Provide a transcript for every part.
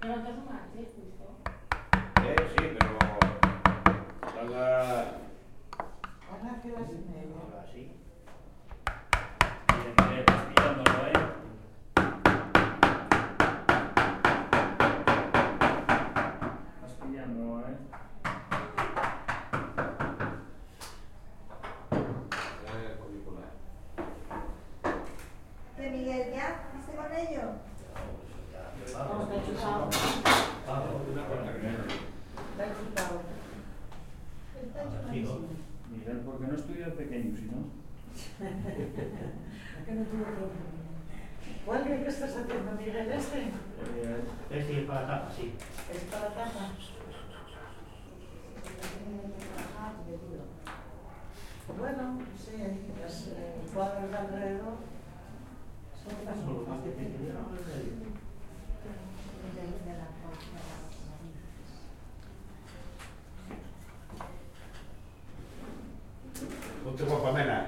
Sí, pero Van a hacer las 9:30. ahora sí. Estás pillándolo, ¿eh? Estás pillándolo, ¿eh? ¿Qué, Miguel, ya? ¿Viste con ellos? No, está chupado. Está chupado. Está chupadísimo. Miguel, ¿por qué no estudia pequeño, si no? Que no tuvo tiempo. ¿Cuál crees que estás haciendo, Miguel? ¿Este? Sí, para la tapa, sí. ¿Es para tapa? Bueno, sí, las cuadras de alrededor son las más pequeñas. Ponte guapamena.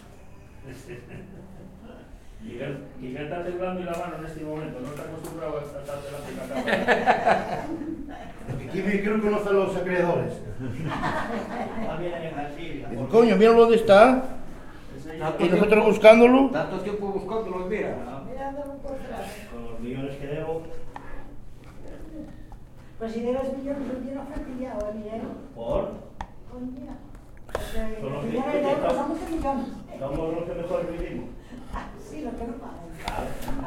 Miguel está temblando y la mano en este momento, no está acostumbrado a estar delante de la cámara. Aquí me creo que conocen los acreedores. Coño, mira dónde está. Y nosotros buscándolo. Tanto tiempo buscándolo, mira. Mirándolo por atrás. Con los millones que debo. Pues si debes millones, un día no fue pillado, Miguel. ¿Por? Coño. Son los Millones de euros son muchos millones. Somos los que mejor vivimos. Sí, los que no pagan. Claro.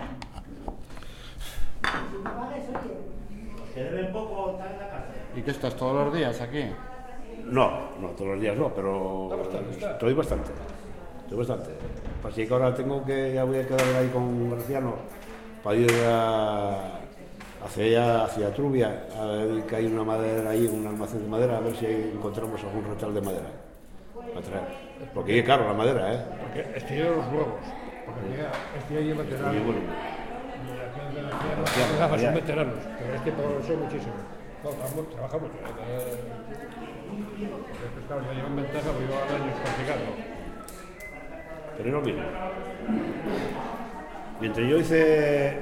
Si no pagas, oye. Los que deben poco están en la cárcel. ¿Y qué estás todos los días aquí? No, todos los días no, pero estoy bastante. Así que ahora ya voy a quedar ahí con Graciano para ir hacia Trubia, a ver que hay una madera ahí, un almacén de madera, a ver si encontramos algún retal de madera para traer. Porque claro, la madera, ¿eh? Porque estiro los huevos. Porque este lleva Muy veteranos. bueno. Las gafas son veteranos, pero este progresó muchísimo. No, trabajamos. Porque claro, ya llevan ventaja porque llevan años practicando. Pero no mira. Mientras yo hice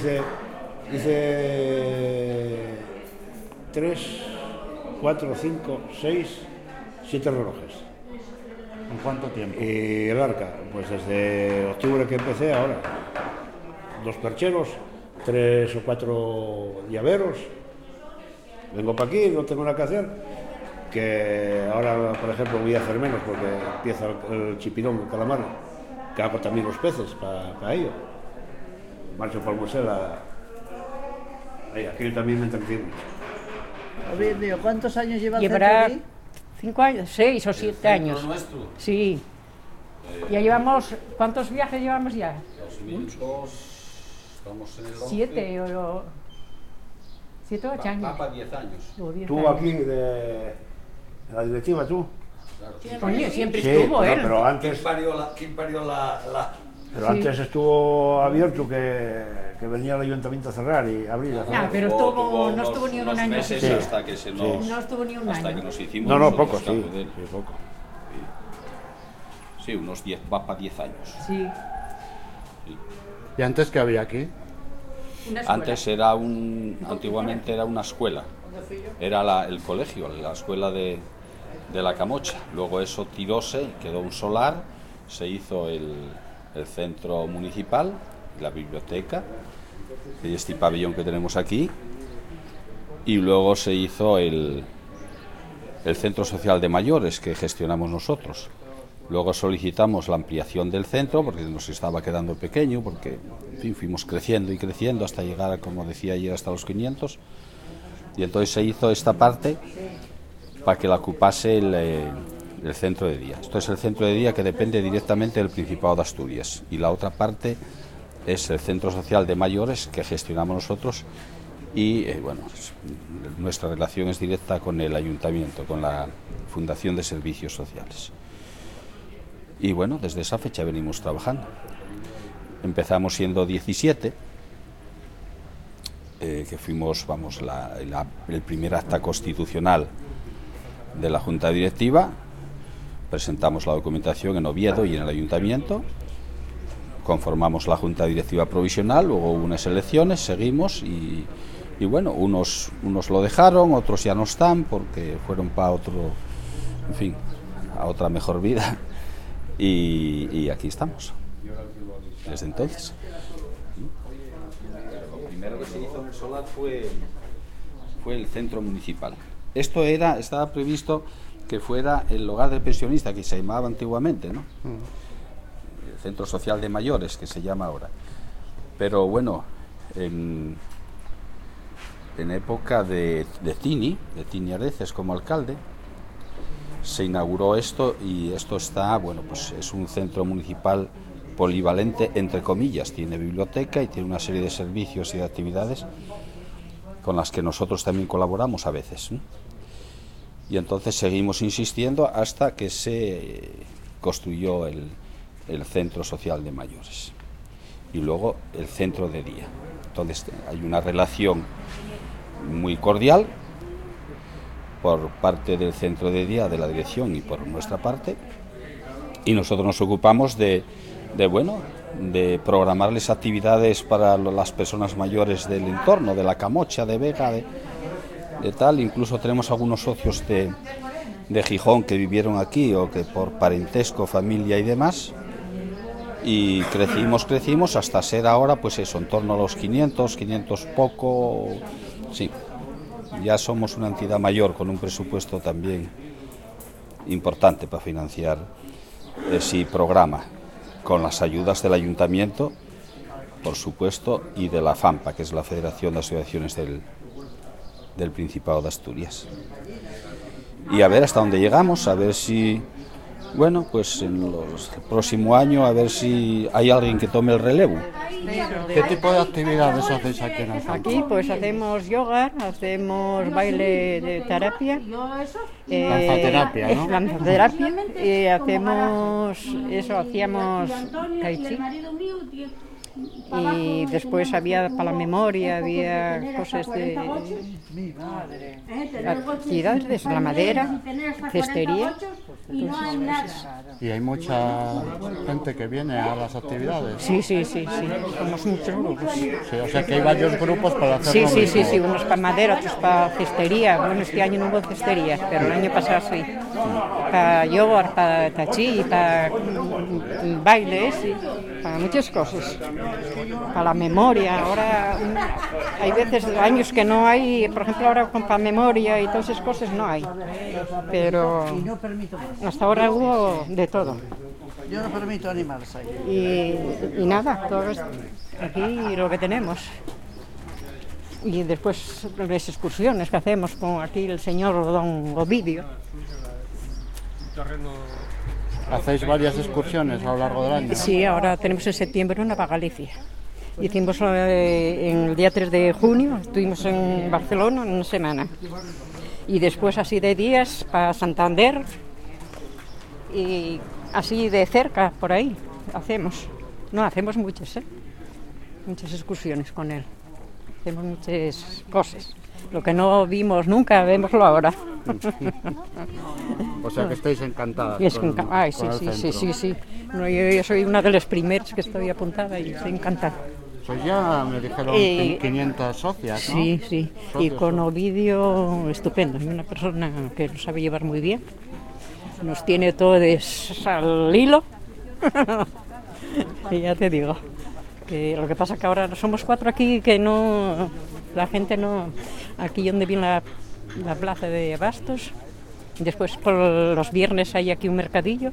3, 4, 5, 6, 7 relojes. ¿En cuánto tiempo? Y el arca, pues desde octubre que empecé ahora. 2 percheros, 3 o 4 llaveros. Vengo para aquí, no tengo nada que hacer. Que ahora, por ejemplo, voy a hacer menos porque empieza el chipirón, el calamar, que hago también los peces para ello. Marcho por Mosela. Ahí, aquí también me entretengo. Ovidio, ¿cuántos años llevas Llevará aquí? 5 años, 6 o 7 años. Nuestro. Sí. Ya llevamos, ¿cuántos viajes llevamos ya? 2002, estamos en el 11. 7 o 7 o 8 años. Va para 10 años. O 10 Tú años. aquí de la directiva, tú. Claro. Coño, siempre Sí, estuvo, ¿eh? pero antes, ¿Quién parió la... pero Sí. antes estuvo abierto que venía el ayuntamiento a cerrar y abrir. a cerrar. Ah, pero no estuvo ni un unos año. meses Sí. hasta que se nos, No estuvo ni un hasta año. que nos hicimos No, nosotros poco, sí, cargo de él. sí, poco. Sí, unos 10, va para 10 años. Sí. ¿Y antes qué había aquí? Una escuela. Antes antiguamente era una escuela, era el colegio, la escuela de la Camocha. Luego eso tiróse, quedó un solar, se hizo el centro municipal, la biblioteca, y este pabellón que tenemos aquí, y luego se hizo el centro social de mayores que gestionamos nosotros. Luego solicitamos la ampliación del centro porque nos estaba quedando pequeño, porque en fin, fuimos creciendo y creciendo hasta llegar, como decía ayer, hasta los 500. Y entonces se hizo esta parte para que la ocupase el centro de día. Esto es el centro de día que depende directamente del Principado de Asturias. Y la otra parte es el centro social de mayores que gestionamos nosotros. Y bueno, nuestra relación es directa con el ayuntamiento, con la Fundación de Servicios Sociales. Y bueno, desde esa fecha venimos trabajando. Empezamos siendo 17, que fuimos, el primer acta constitucional de la Junta Directiva. Presentamos la documentación en Oviedo y en el Ayuntamiento. Conformamos la Junta Directiva Provisional, luego hubo unas elecciones, seguimos y Y bueno, unos lo dejaron, otros ya no están porque fueron para otro, en fin, a otra mejor vida. Y aquí estamos, desde entonces. Lo primero que se hizo en el solar fue el centro municipal. Esto estaba previsto que fuera el hogar del pensionista, que se llamaba antiguamente, ¿no? El centro social de mayores, que se llama ahora. Pero bueno, en época de Tini Areces como alcalde, se inauguró esto, y esto está, bueno, pues es un centro municipal polivalente, entre comillas. Tiene biblioteca y tiene una serie de servicios y de actividades con las que nosotros también colaboramos a veces, ¿no? Y entonces seguimos insistiendo hasta que se construyó el centro social de mayores y luego el centro de día. Entonces hay una relación muy cordial por parte del centro de día, de la dirección, y por nuestra parte, y nosotros nos ocupamos de programarles actividades para las personas mayores del entorno, de la Camocha, de Vega, de tal. Incluso tenemos algunos socios de Gijón que vivieron aquí, o que por parentesco, familia y demás, y crecimos hasta ser ahora, pues eso, en torno a los 500 poco, sí. Ya somos una entidad mayor con un presupuesto también importante para financiar ese programa, con las ayudas del ayuntamiento, por supuesto, y de la FAMPA, que es la Federación de Asociaciones del Principado de Asturias. Y a ver hasta dónde llegamos, a ver si, bueno, pues en el próximo año, a ver si hay alguien que tome el relevo. ¿Qué tipo de actividades hacéis aquí en el centro? Aquí pues hacemos yoga, hacemos baile de terapia, Danzaterapia, ¿no? danzaterapia, hacíamos tai chi, y después había para la memoria, había cosas de actividades de la madera, cestería. Y hay mucha gente que viene a las actividades. Sí, somos muchos grupos. Sí, o sea que hay varios grupos para hacer lo mismo. Sí, unos para madera, otros para cestería. Bueno, este año no hubo cestería, pero el año pasado sí. Para yoga, para tai chi, para bailes, para muchas cosas. Para la memoria. Ahora hay veces, años que no hay, por ejemplo, ahora para memoria y todas esas cosas no hay. Pero hasta ahora hubo de todo. Yo no permito animales ahí. Y nada, todo esto. Aquí lo que tenemos. Y después las excursiones que hacemos con aquí el señor don Ovidio. ¿Hacéis varias excursiones a lo largo del año? Sí, ahora tenemos en septiembre una para Galicia. Hicimos en el día 3 de junio, estuvimos en Barcelona una semana. Y después así de días para Santander, y así de cerca, por ahí, hacemos muchas excursiones con él, hacemos muchas cosas. Lo que no vimos nunca, vémoslo ahora. O sea que estáis encantadas con el centro. Sí. No, yo soy una de las primeras que estoy apuntada y estoy encantada. Pues ya me dijeron 500 socias, ¿no? Sí. Socios, Y con Ovidio, estupendo, es una persona que lo sabe llevar muy bien. Nos tiene todos al hilo. Y ya te digo, que lo que pasa que ahora somos 4 aquí, que no, la gente no, aquí donde viene la plaza de Bastos. Después por los viernes hay aquí un mercadillo,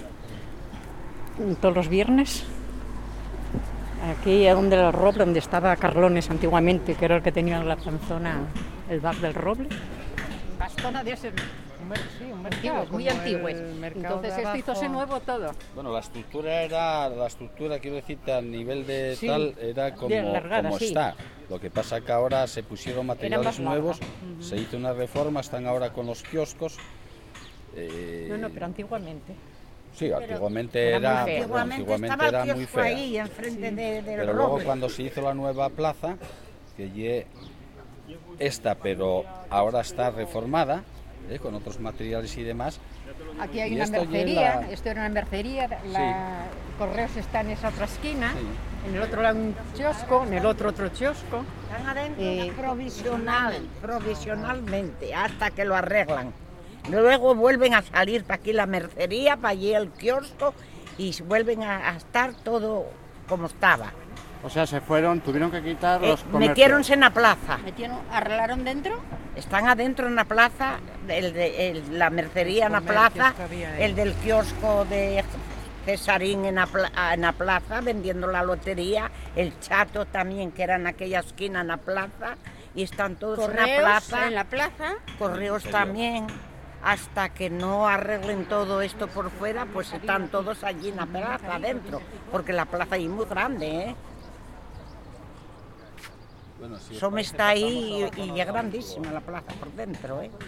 todos los viernes. Aquí es donde el roble, donde estaba Carlones antiguamente, que era el que tenía la zona, el bar del roble. Bastona de ese, un mercado muy antiguo. Entonces esto hizo nuevo todo. Bueno, la estructura, quiero decirte, al nivel de sí, tal, era como sí. Está. Lo que pasa que ahora se pusieron materiales nuevos, se hizo una reforma, están ahora con los kioscos. No, pero antiguamente. Sí, antiguamente era muy fea. Ahí, enfrente del pero luego cuando se hizo la nueva plaza, que esta, pero ahora está reformada, con otros materiales y demás. Aquí hay una mercería, esto era una mercería, Correos está en esa otra esquina, en el otro lado un kiosco, en el otro kiosco. Están adentro provisionalmente, hasta que lo arreglan. Luego vuelven a salir para aquí la mercería, para allí el kiosco, y vuelven a estar todo como estaba. O sea, se fueron, tuvieron que quitar los comercios. Metiéronse en la plaza. ¿Arreglaron dentro? Están adentro en la plaza, la mercería en la plaza, el del kiosco de Cesarín en la plaza, vendiendo la lotería, el Chato también, que era en aquella esquina en la plaza, y están todos en la plaza. ¿En la plaza? Correos también. Hasta que no arreglen todo esto por fuera, pues están todos allí en la plaza, adentro, porque la plaza ahí es muy grande, ¿eh? Bueno, sí, Som está ahí y es grandísima la plaza por dentro, ¿eh?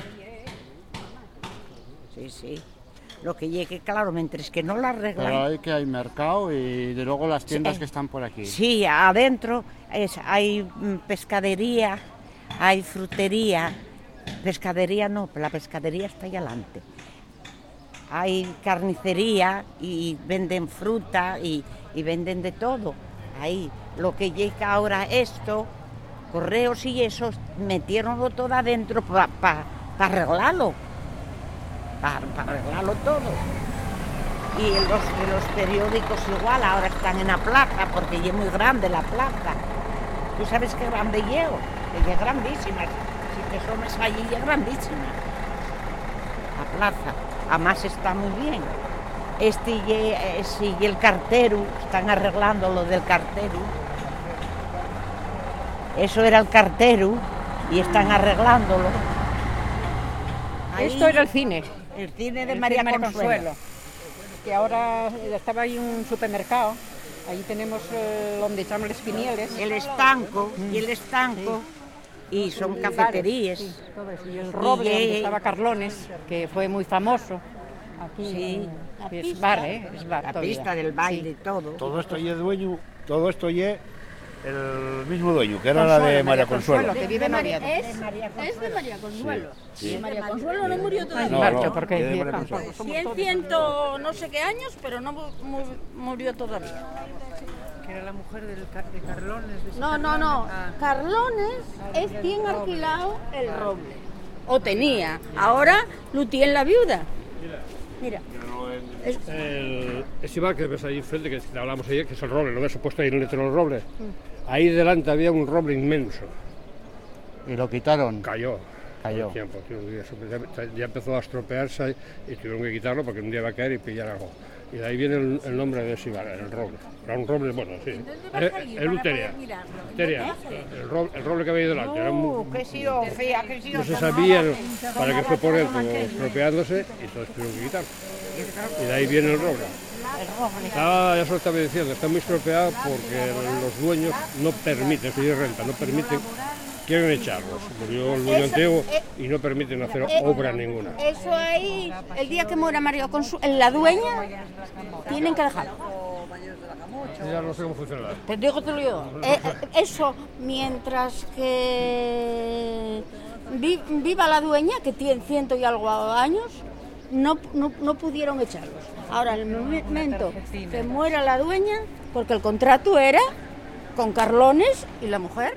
Sí, sí. Lo que llegue, claro, mientras que no la arreglan... Pero hay que hay mercado y de luego las tiendas que están por aquí. Sí, adentro hay pescadería, hay frutería. Pescadería no, la pescadería está ahí adelante. Hay carnicería y venden fruta y venden de todo. Ahí, lo que llega ahora esto, correos y eso, metieronlo todo adentro para arreglarlo. Para arreglarlo todo. Y los periódicos igual, ahora están en la plaza, porque ya es muy grande la plaza. ¿Tú sabes qué grande llevo? Que es grandísima. Si te somes allí, es grandísima. La plaza. Además está muy bien. Y el cartero, están arreglando lo del cartero. Eso era el cartero y están arreglándolo. Ahí, esto era el cine. El cine de María Consuelo. Que ahora estaba ahí un supermercado. Ahí tenemos donde echamos los pinieles. El estanco y el estanco. Sí. Y son cafeterías. Sí, y el Roble, donde estaba Carlones, que fue muy famoso. Aquí, sí, es bar, es bar. La pista del baile y todo. Todo esto y es dueño, todo esto y es el mismo dueño, que era la de María Consuelo. Que vive en Oviedo. Es de María Consuelo. Sí. Sí. María Consuelo no murió todavía. No, porque Tiene 100 no sé qué años, pero no murió todavía. Que era la mujer de Carlones. No. Carlones es quien ha alquilado el Roble. O tenía. Ahora lo tiene la viuda. Mira. Ese bar que ves ahí enfrente, que hablamos ayer, que es el Roble, lo ves puesto ahí en el letrero del Roble. Ahí delante había un roble inmenso. ¿Y lo quitaron? Cayó. Cayó. Tiempo, ya empezó a estropearse y tuvieron que quitarlo porque un día va a caer y pillar algo. Y de ahí viene el nombre de ese bar, el Roble. Era un roble, bueno, sí. El Uteria. El roble que había ahí delante. Era no se sabía para qué fue por dentro, estropeándose, y entonces tuvieron que quitarlo. Y de ahí viene el roble. Ya se lo estaba diciendo, está muy estropeado porque los dueños no permiten, si es renta, no permiten, quieren echarlos. Murió el dueño antiguo y no permiten hacer obra ninguna. Eso ahí, el día que muera María Consuelo, la dueña, tienen que dejarlo. Ya no sé cómo funciona. Te digo, te lo digo. Eso, mientras que viva la dueña, que tiene 100 y algo años, no pudieron echarlos. Ahora, en el momento que muera la dueña, porque el contrato era con Carlones y la mujer.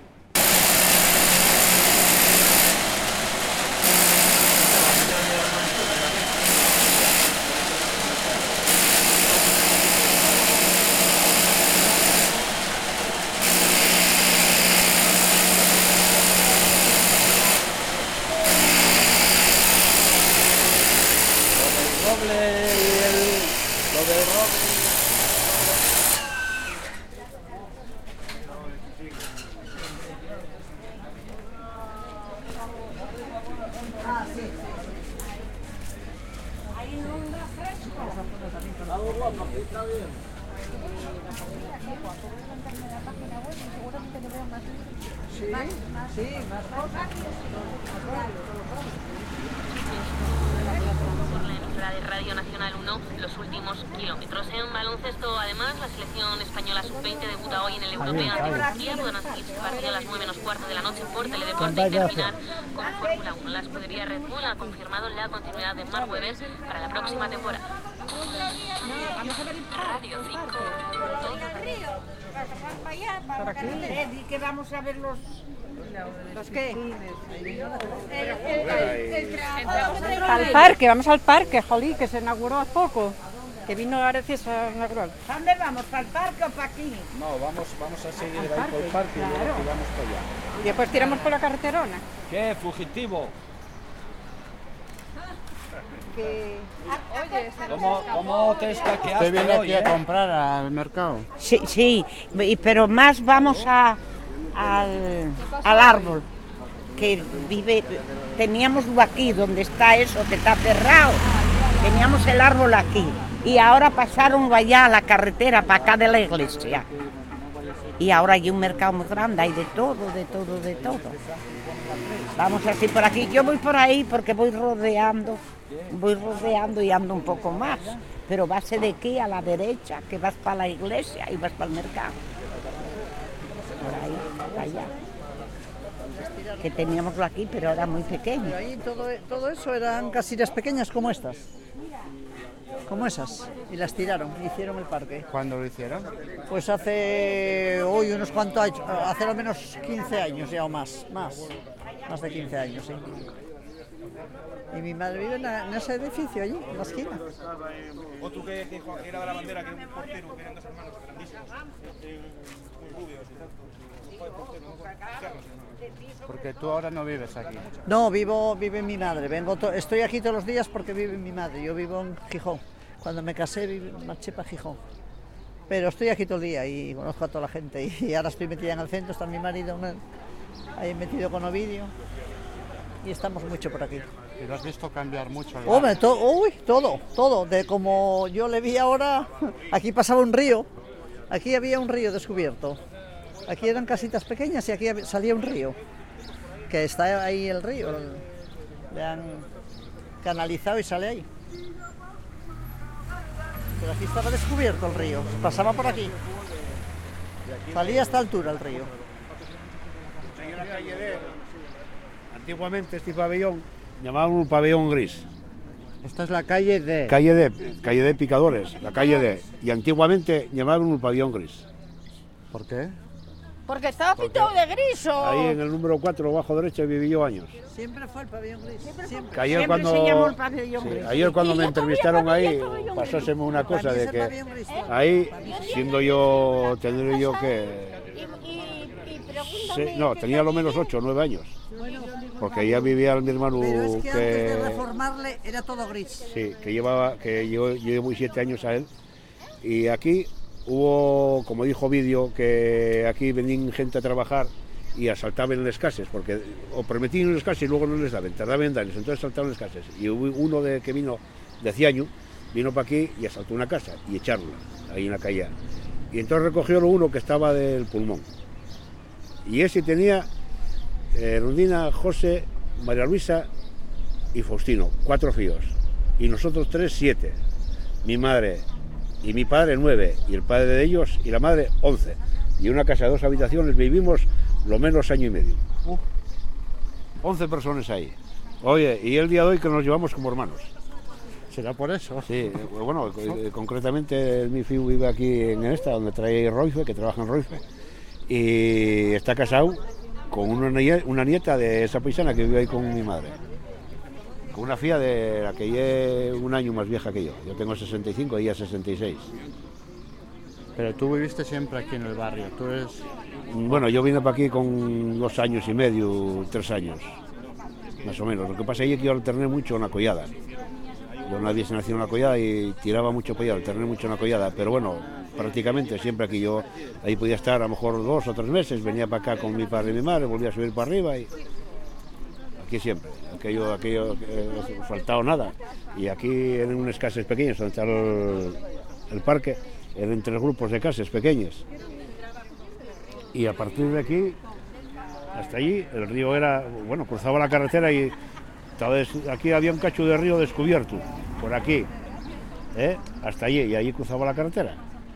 De Radio Nacional 1, los últimos kilómetros. En baloncesto, además, la selección española sub-20 debuta hoy en el Europeo ante Turquía. Podrán seguir su partido a las 9:15 de la noche por Teledeporte y terminar con Fórmula 1. La escudería Red Bull ha confirmado la continuidad de Mark Webber para la próxima temporada. Radio 5. Para aquí. Y que vamos a ver los qué. Al parque, vamos al parque, jolí, que se inauguró hace poco. Que vino Areces a inaugurar. ¿Dónde vamos? ¿Para el parque o para aquí? No, vamos a seguir ahí por el parque y luego tiramos para allá. Y después tiramos por la carreterona. ¿Qué, fugitivo? ¿Cómo te escaqueaste ¿Usted viene hoy, aquí a comprar al mercado? Sí, sí, pero más vamos al árbol, que vive, teníamoslo aquí, donde está eso, que está cerrado, teníamos el árbol aquí, y ahora pasaron allá a la carretera, para acá de la iglesia, y ahora hay un mercado muy grande, hay de todo. Vamos así por aquí, yo voy por ahí porque voy rodeando y ando un poco más, pero vas de aquí a la derecha, que vas para la iglesia y vas para el mercado. Por ahí, para allá. Que teníamoslo aquí, pero era muy pequeño. Y ahí todo eso eran casillas pequeñas como estas, como esas, y las tiraron, hicieron el parque. ¿Cuándo lo hicieron? Pues hace hoy unos cuantos años, hace al menos 15 años ya o más de 15 años, sí. Y mi madre vive en ese edificio allí, en la esquina. Otro que dijo que era de la bandera, que era un portero, que eran dos hermanos grandísimos, muy rubios y tanto. Porque tú ahora no vives aquí. No, vive mi madre. Estoy aquí todos los días porque vive mi madre. Yo vivo en Gijón. Cuando me casé marché para Gijón. Pero estoy aquí todo el día y conozco a toda la gente. Y ahora estoy metida en el centro, está mi marido ahí metido con Ovidio. Y estamos mucho por aquí. ¿Y lo has visto cambiar mucho? Hombre, todo. De como yo le vi ahora, aquí pasaba un río. Aquí había un río descubierto. Aquí eran casitas pequeñas y aquí salía un río. Que está ahí el río. Le han canalizado y sale ahí. Pero aquí estaba descubierto el río. Pasaba por aquí. Salía a esta altura el río. Hay una calle antiguamente este pabellón llamaban un pabellón gris. Esta es la calle de... Calle de Picadores, la calle de... Y antiguamente llamaban un pabellón gris. ¿Por qué? Porque estaba pintado de gris o... Ahí en el número 4, bajo derecha, viví yo años. Siempre fue el pabellón gris. Siempre. Ayer cuando, se llamó el pabellón gris. Ayer cuando me entrevistaron ahí, pasóseme una cosa de que ahí, siendo yo, tendré yo que... No, tenía lo menos 8 o 9 años. Porque ya vivía mi hermano pero es que antes de reformarle era todo gris. Sí, que yo llevo 7 años a él. Y aquí hubo, como dijo Ovidio, que aquí venían gente a trabajar y asaltaban las casas, porque o prometían las casas y luego no les daban, tardaban en darles, entonces asaltaban las casas. Y hubo uno que vino de Ciaño, vino para aquí y asaltó una casa y echaron ahí en la calle. Y entonces recogió uno que estaba del pulmón. Y ese tenía Rudina, José, María Luisa y Faustino, 4 hijos. Y nosotros 3, 7. Mi madre y mi padre 9, y el padre de ellos y la madre 11. Y una casa de 2 habitaciones, vivimos lo menos año y medio. 11 personas ahí. Oye, y el día de hoy que nos llevamos como hermanos. ¿Será por eso? Sí, bueno, concretamente mi hijo vive aquí en esta, donde trae Roife, que trabaja en Roife. Y está casado con una nieta de esa paisana que vive ahí con mi madre. Con una fía de la que es un año más vieja que yo. Yo tengo 65 y ella 66. Pero tú viviste siempre aquí en el barrio. Tú eres... Bueno, yo vine para aquí con 2 años y medio, 3 años, más o menos. Lo que pasa es que yo alterné mucho en la collada. Yo una vez nací en la collada y tiraba mucho para allá, alterné mucho en la collada. Pero bueno, prácticamente siempre aquí yo ahí podía estar a lo mejor 2 o 3 meses. Venía para acá con mi padre y mi madre, volvía a subir para arriba y... Aquí siempre, aquello faltado nada. Y aquí eran unas casas pequeñas donde está el parque, eran 3 grupos de casas pequeñas. Y a partir de aquí, hasta allí, el río era, bueno, cruzaba la carretera y aquí había un cacho de río descubierto, por aquí, hasta allí, y allí cruzaba la carretera.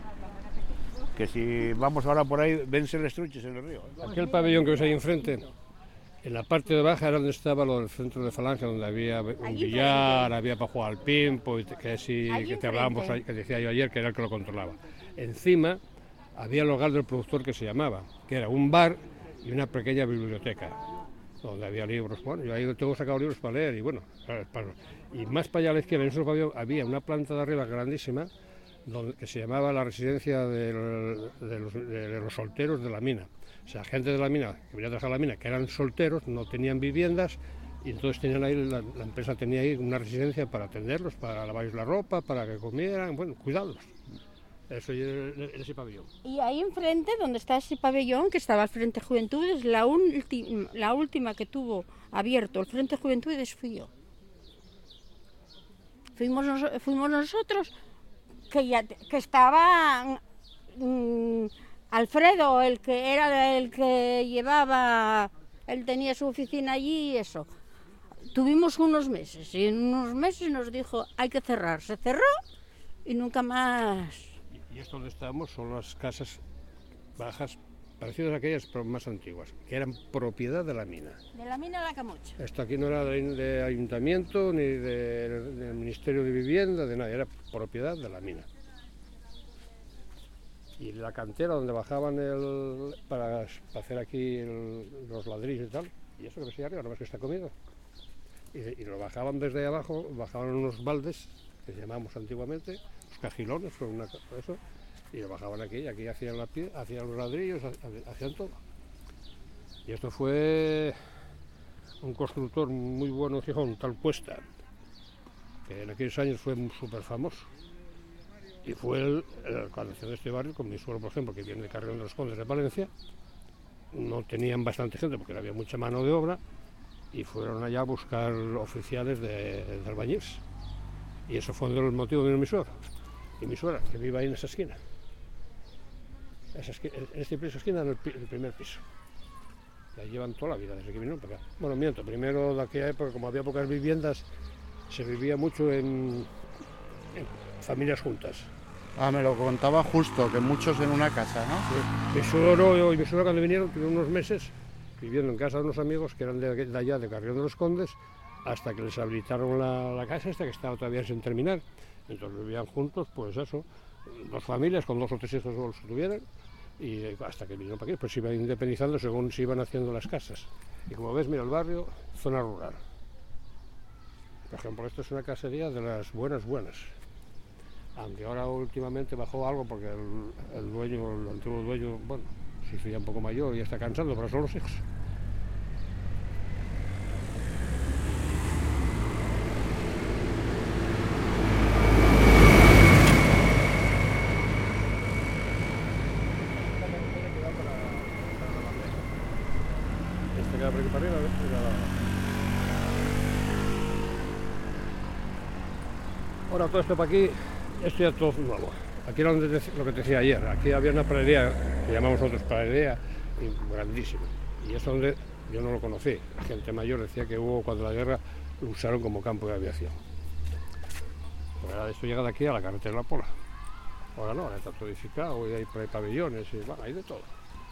Que si vamos ahora por ahí, vense los estruches en el río. Aquel pabellón que ves ahí enfrente, en la parte de baja era donde estaba el centro de Falange, donde había un billar, había para jugar al ping, que te hablábamos, que decía yo ayer, que era el que lo controlaba. Encima había el hogar del productor que se llamaba, que era un bar y una pequeña biblioteca, donde había libros. Bueno, yo ahí tengo sacado libros para leer y bueno, y más para allá a la izquierda, en ese pabellón, había una planta de arriba grandísima, que se llamaba la residencia de los solteros de la mina. O sea, gente de la mina, que venía a trabajar a la mina, que eran solteros, no tenían viviendas, y entonces tenían ahí, la empresa tenía ahí una residencia para atenderlos, para lavarles la ropa, para que comieran, bueno, cuidarlos. Eso y ese pabellón. Y ahí enfrente, donde está ese pabellón, que estaba el Frente Juventudes, la última que tuvo abierto el Frente Juventudes fui yo. Fuimos nosotros, que estaba Alfredo, el que era el que llevaba, él tenía su oficina allí y eso. Tuvimos unos meses y en unos meses nos dijo hay que cerrar. Se cerró y nunca más. Y esto donde estamos son las casas bajas, parecidas a aquellas pero más antiguas, que eran propiedad de la mina. De la mina de la Camocha. Esto aquí no era de ayuntamiento ni del Ministerio de Vivienda, de nadie, era propiedad de la mina. Y la cantera donde bajaban para hacer aquí los ladrillos y tal, y eso que ves ahí arriba, no ves que está comido. Y lo bajaban desde ahí abajo, bajaban unos baldes, que llamamos antiguamente, los cajilones, eso, y lo bajaban aquí, y aquí hacían los ladrillos, hacían todo. Y esto fue un constructor muy bueno en Gijón, tal Cuesta, que en aquellos años fue súper famoso. Y fue cuando nació de este barrio, con mi suegro, por ejemplo, que viene de Carrión de los Condes de Valencia, no tenían bastante gente porque no había mucha mano de obra, y fueron allá a buscar oficiales de albañiles. Y eso fue el motivo de mi suegro y mi suegra, que vive ahí en esa esquina. En esa esquina, en el primer piso. La llevan toda la vida, desde que vinieron para acá. Bueno, miento, primero de aquella época, como había pocas viviendas, se vivía mucho en familias juntas. Ah, me lo contaba justo, que muchos en una casa, ¿no? Sí. Mi suegro y mi suegra cuando vinieron tuvieron unos meses viviendo en casa de unos amigos que eran de allá, de Carrión de los Condes, hasta que les habilitaron la casa esta, que estaba todavía sin terminar. Entonces vivían juntos, pues eso, 2 familias con 2 o 3 hijos o los que tuvieran, y hasta que vinieron para aquí, pues se iban independizando según se iban haciendo las casas. Y como ves, mira el barrio, zona rural. Por ejemplo, esto es una casería de las buenas. Aunque ahora últimamente bajó algo porque el dueño, el antiguo dueño, bueno, se hizo ya un poco mayor y está cansando, pero son los hijos. Este queda por aquí para arriba, ahora todo esto para aquí, esto ya todo nuevo. Aquí era lo que te decía ayer, aquí había una pradería, que llamamos nosotros pradería, grandísima. Y es donde yo no lo conocí. La gente mayor decía que hubo, cuando la guerra, lo usaron como campo de aviación. Pero ahora esto llega de aquí a la carretera de la Pola. Ahora no, ahora está todo edificado, y hay pabellones, y bueno, hay de todo.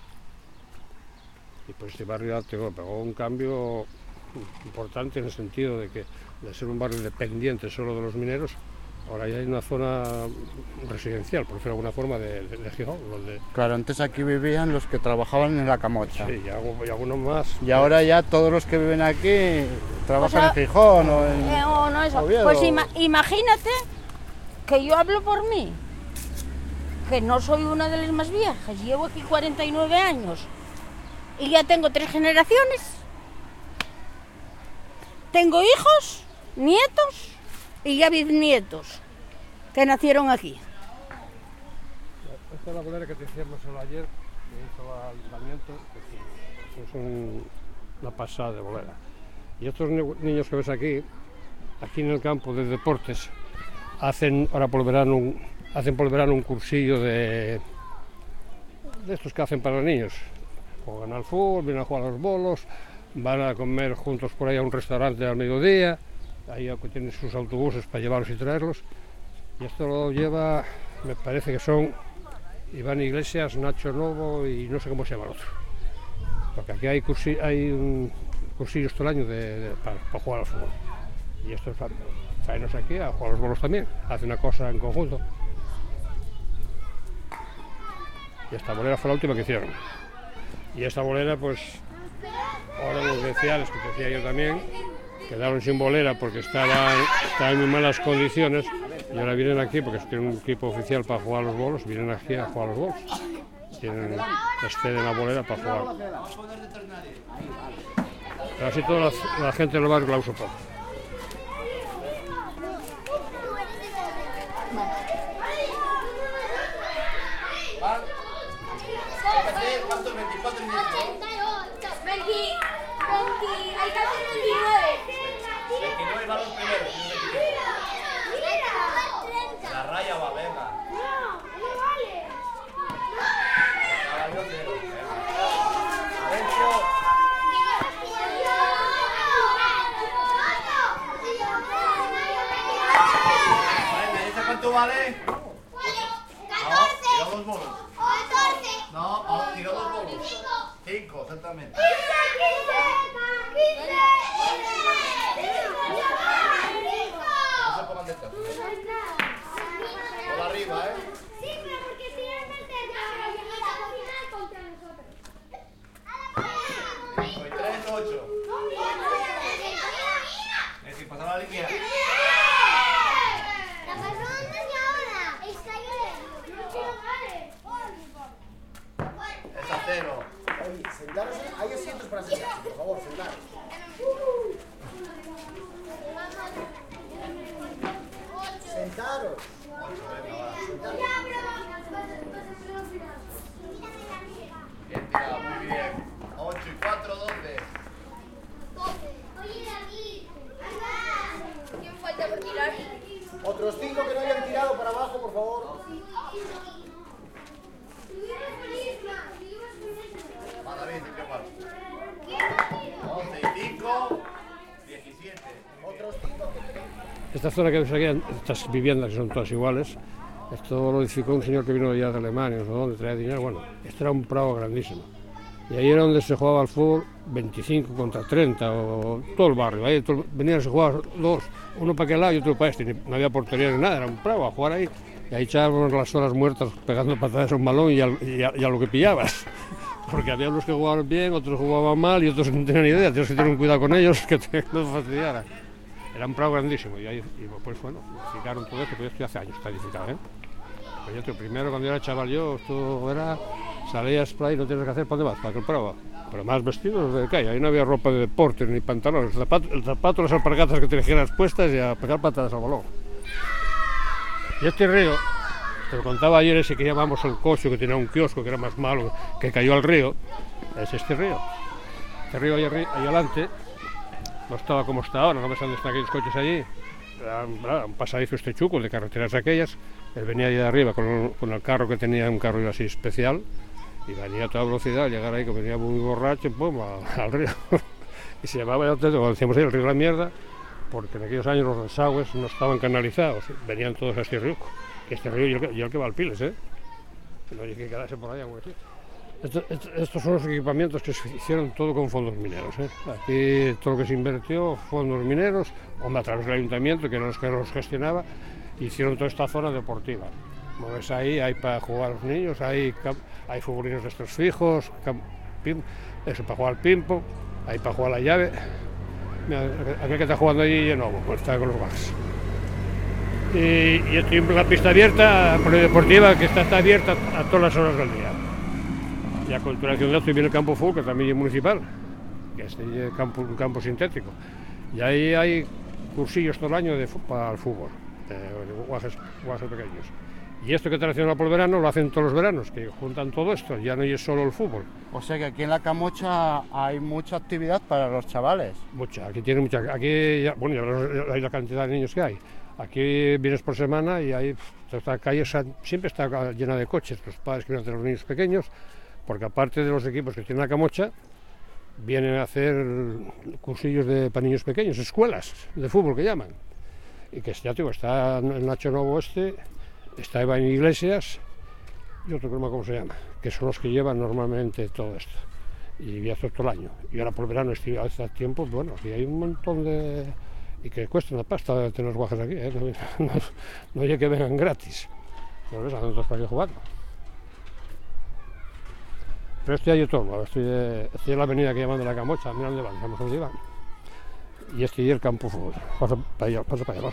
Y pues este barrio pegó un cambio importante en el sentido de que, de ser un barrio dependiente solo de los mineros, ahora ya hay una zona residencial, por decirlo de alguna forma, de Gijón. Donde... Claro, antes aquí vivían los que trabajaban en la Camocha. Sí, y algunos más. Y ahora ya todos los que viven aquí trabajan en Gijón o en Oviedo. Pues imagínate que yo hablo por mí, que no soy una de las más viejas, llevo aquí 49 años y ya tengo 3 generaciones. Tengo hijos, nietos y ya bisnietos que nacieron aquí. Esta es la bolera que te decíamos ayer, que hizo el ayuntamiento, que es una pasada de bolera. Y estos niños que ves aquí en el campo de deportes, hacen ahora por el verano un cursillo de estos que hacen para los niños. Juegan al fútbol, vienen a jugar a los bolos, van a comer juntos por ahí a un restaurante al mediodía. Ahí tienen sus autobuses para llevarlos y traerlos. Y esto lo lleva, me parece que son Iván Iglesias, Nacho Novo y no sé cómo se llama el otro. Porque aquí hay un cursillos todo el año para jugar al fútbol. Y estos traernos aquí a jugar a los bolos también. Hacen una cosa en conjunto. Y esta bolera fue la última que hicieron. Y esta bolera, pues, ahora los beciales, que decía yo también, quedaron sin bolera porque estaban en muy malas condiciones, y ahora vienen aquí porque tienen un equipo oficial para jugar los bolos, vienen aquí a jugar los bolos. Les ceden la bolera para jugar. Pero así toda la gente del barrio la usa poco. ¿Cuántos? 24 y 88, 20, hay que hacer 29. 29 va los primeros. La raya va, venga. No vale. Caballo cero. ¿Cuánto vale? No, tiró 2 bolos. 14. No, tiró 2 bolos. 5, exactamente. 15. No se pongan detrás. Por arriba, ¿eh? Sí, pero porque si es el final contra nosotros. 3, 8. Es que pasaba la línea. La pasó antes y ahora. Está Es a 0. Sentaros, hay asientos para sentarse, por favor, sentaros. Sentaros. Bien tirado, muy bien. 8 y 4, 12. ¿Quién falta por tirar? Otros 5 que no hayan tirado para abajo, por favor. Va, David, ¿qué pasa? 11 y 5, 17. Otros 5 que... Esta zona que ves aquí, estas viviendas que son todas iguales, esto lo edificó un señor que vino ya de Alemania, no sé dónde, traía dinero. Bueno, esto era un prado grandísimo. Y ahí era donde se jugaba al fútbol 25 contra 30, o todo el barrio. Ahí venían a jugar dos, uno para aquel lado y otro para este. No había portería ni nada, era un prado a jugar ahí. Y ahí echábamos las horas muertas pegando patadas a un balón y a lo que pillabas. Porque había unos que jugaban bien, otros jugaban mal y otros no tenían ni idea. Tienes que tener un cuidado con ellos que no fastidiaran. Era un prado grandísimo y pues bueno, edificaron todo esto, pero esto hace años está edificado, ¿eh? Pues yo, primero cuando era chaval yo, esto era, salías por ahí, no tienes que hacer, ¿para dónde vas? Para que el prado. Pero más vestidos de calle, ahí no había ropa de deporte ni pantalones, el zapato, las alpargatas que te dijeras puestas y a pegar patadas al balón. Y este río, te lo contaba ayer ese que llamamos el Cocho, que tenía un kiosco que era más malo, que cayó al río, es este río. Este río ahí adelante no estaba como está ahora, no ves dónde están aquellos coches allí. Era un pasadizo chuco de carreteras aquellas. Él venía ahí de arriba con el carro que tenía, un carro así especial, y venía a toda velocidad, llegar ahí que venía muy borracho, pum, al río. Y se llamaba, como decíamos ahí, el río de la mierda, porque en aquellos años los desagües no estaban canalizados, venían todos a este río, que este río y el que va al Piles, no hay que quedarse por allá. Estos son los equipamientos que se hicieron todo con fondos mineros, Aquí todo lo que se invirtió, fondos mineros, a través del ayuntamiento, que era los que los gestionaba, hicieron toda esta zona deportiva. Como ves ahí, hay para jugar a los niños, hay futbolinos de estos fijos, eso para jugar al ping-pong, hay para jugar a la llave. Mira, aquel que está jugando allí de nuevo, está con los bajas. Y estoy en la pista abierta, polideportiva, que está abierta a todas las horas del día. Y a continuación de esto viene el campo fútbol, que también es municipal, que es un campo sintético. Y ahí hay cursillos todo el año para el fútbol, guajes pequeños. Y esto que están haciendo por el verano lo hacen todos los veranos, que juntan todo esto, ya no es solo el fútbol. O sea que aquí en la Camocha hay mucha actividad para los chavales. Mucha, aquí tiene mucha, aquí ya, bueno, ya hay la cantidad de niños que hay. Aquí vienes por semana y ahí esta calle siempre está llena de coches, los padres que vienen a tener los niños pequeños, porque aparte de los equipos que tiene la Camocha, vienen a hacer cursillos para niños pequeños, escuelas de fútbol que llaman. Y que ya digo, está el Nacho Novo está Iván Iglesias y otro que no me acuerdo cómo se llama, que son los que llevan normalmente todo esto. Y ya todo el año. Y ahora por verano, hace tiempo, bueno, aquí hay un montón de... y que cuesta una pasta tener los guajes aquí, no hay que vengan gratis. Pero ves, andan todos para aquí jugando. Pero estoy allí todo, estoy en la avenida que llaman de la Camocha, mira dónde van, sabemos dónde van. Y estoy en el campo de fútbol, pasa para allá abajo.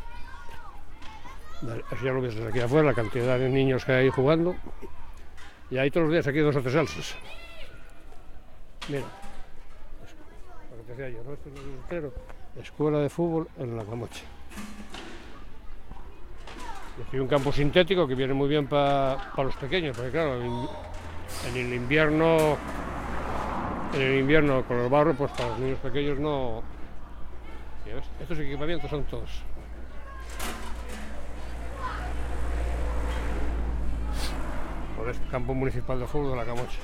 Así ya lo ves desde aquí afuera, la cantidad de niños que hay jugando. Y hay todos los días aquí 2 o 3 salsas. Mira, lo que te decía yo, ¿no? Esto es un entero. Escuela de fútbol en la Camocha. Y aquí hay un campo sintético que viene muy bien para los pequeños, porque claro, en el invierno con el barro, pues para los niños pequeños no. ¿Ves? Estos equipamientos son todos. Por este campo municipal de fútbol de la Camocha.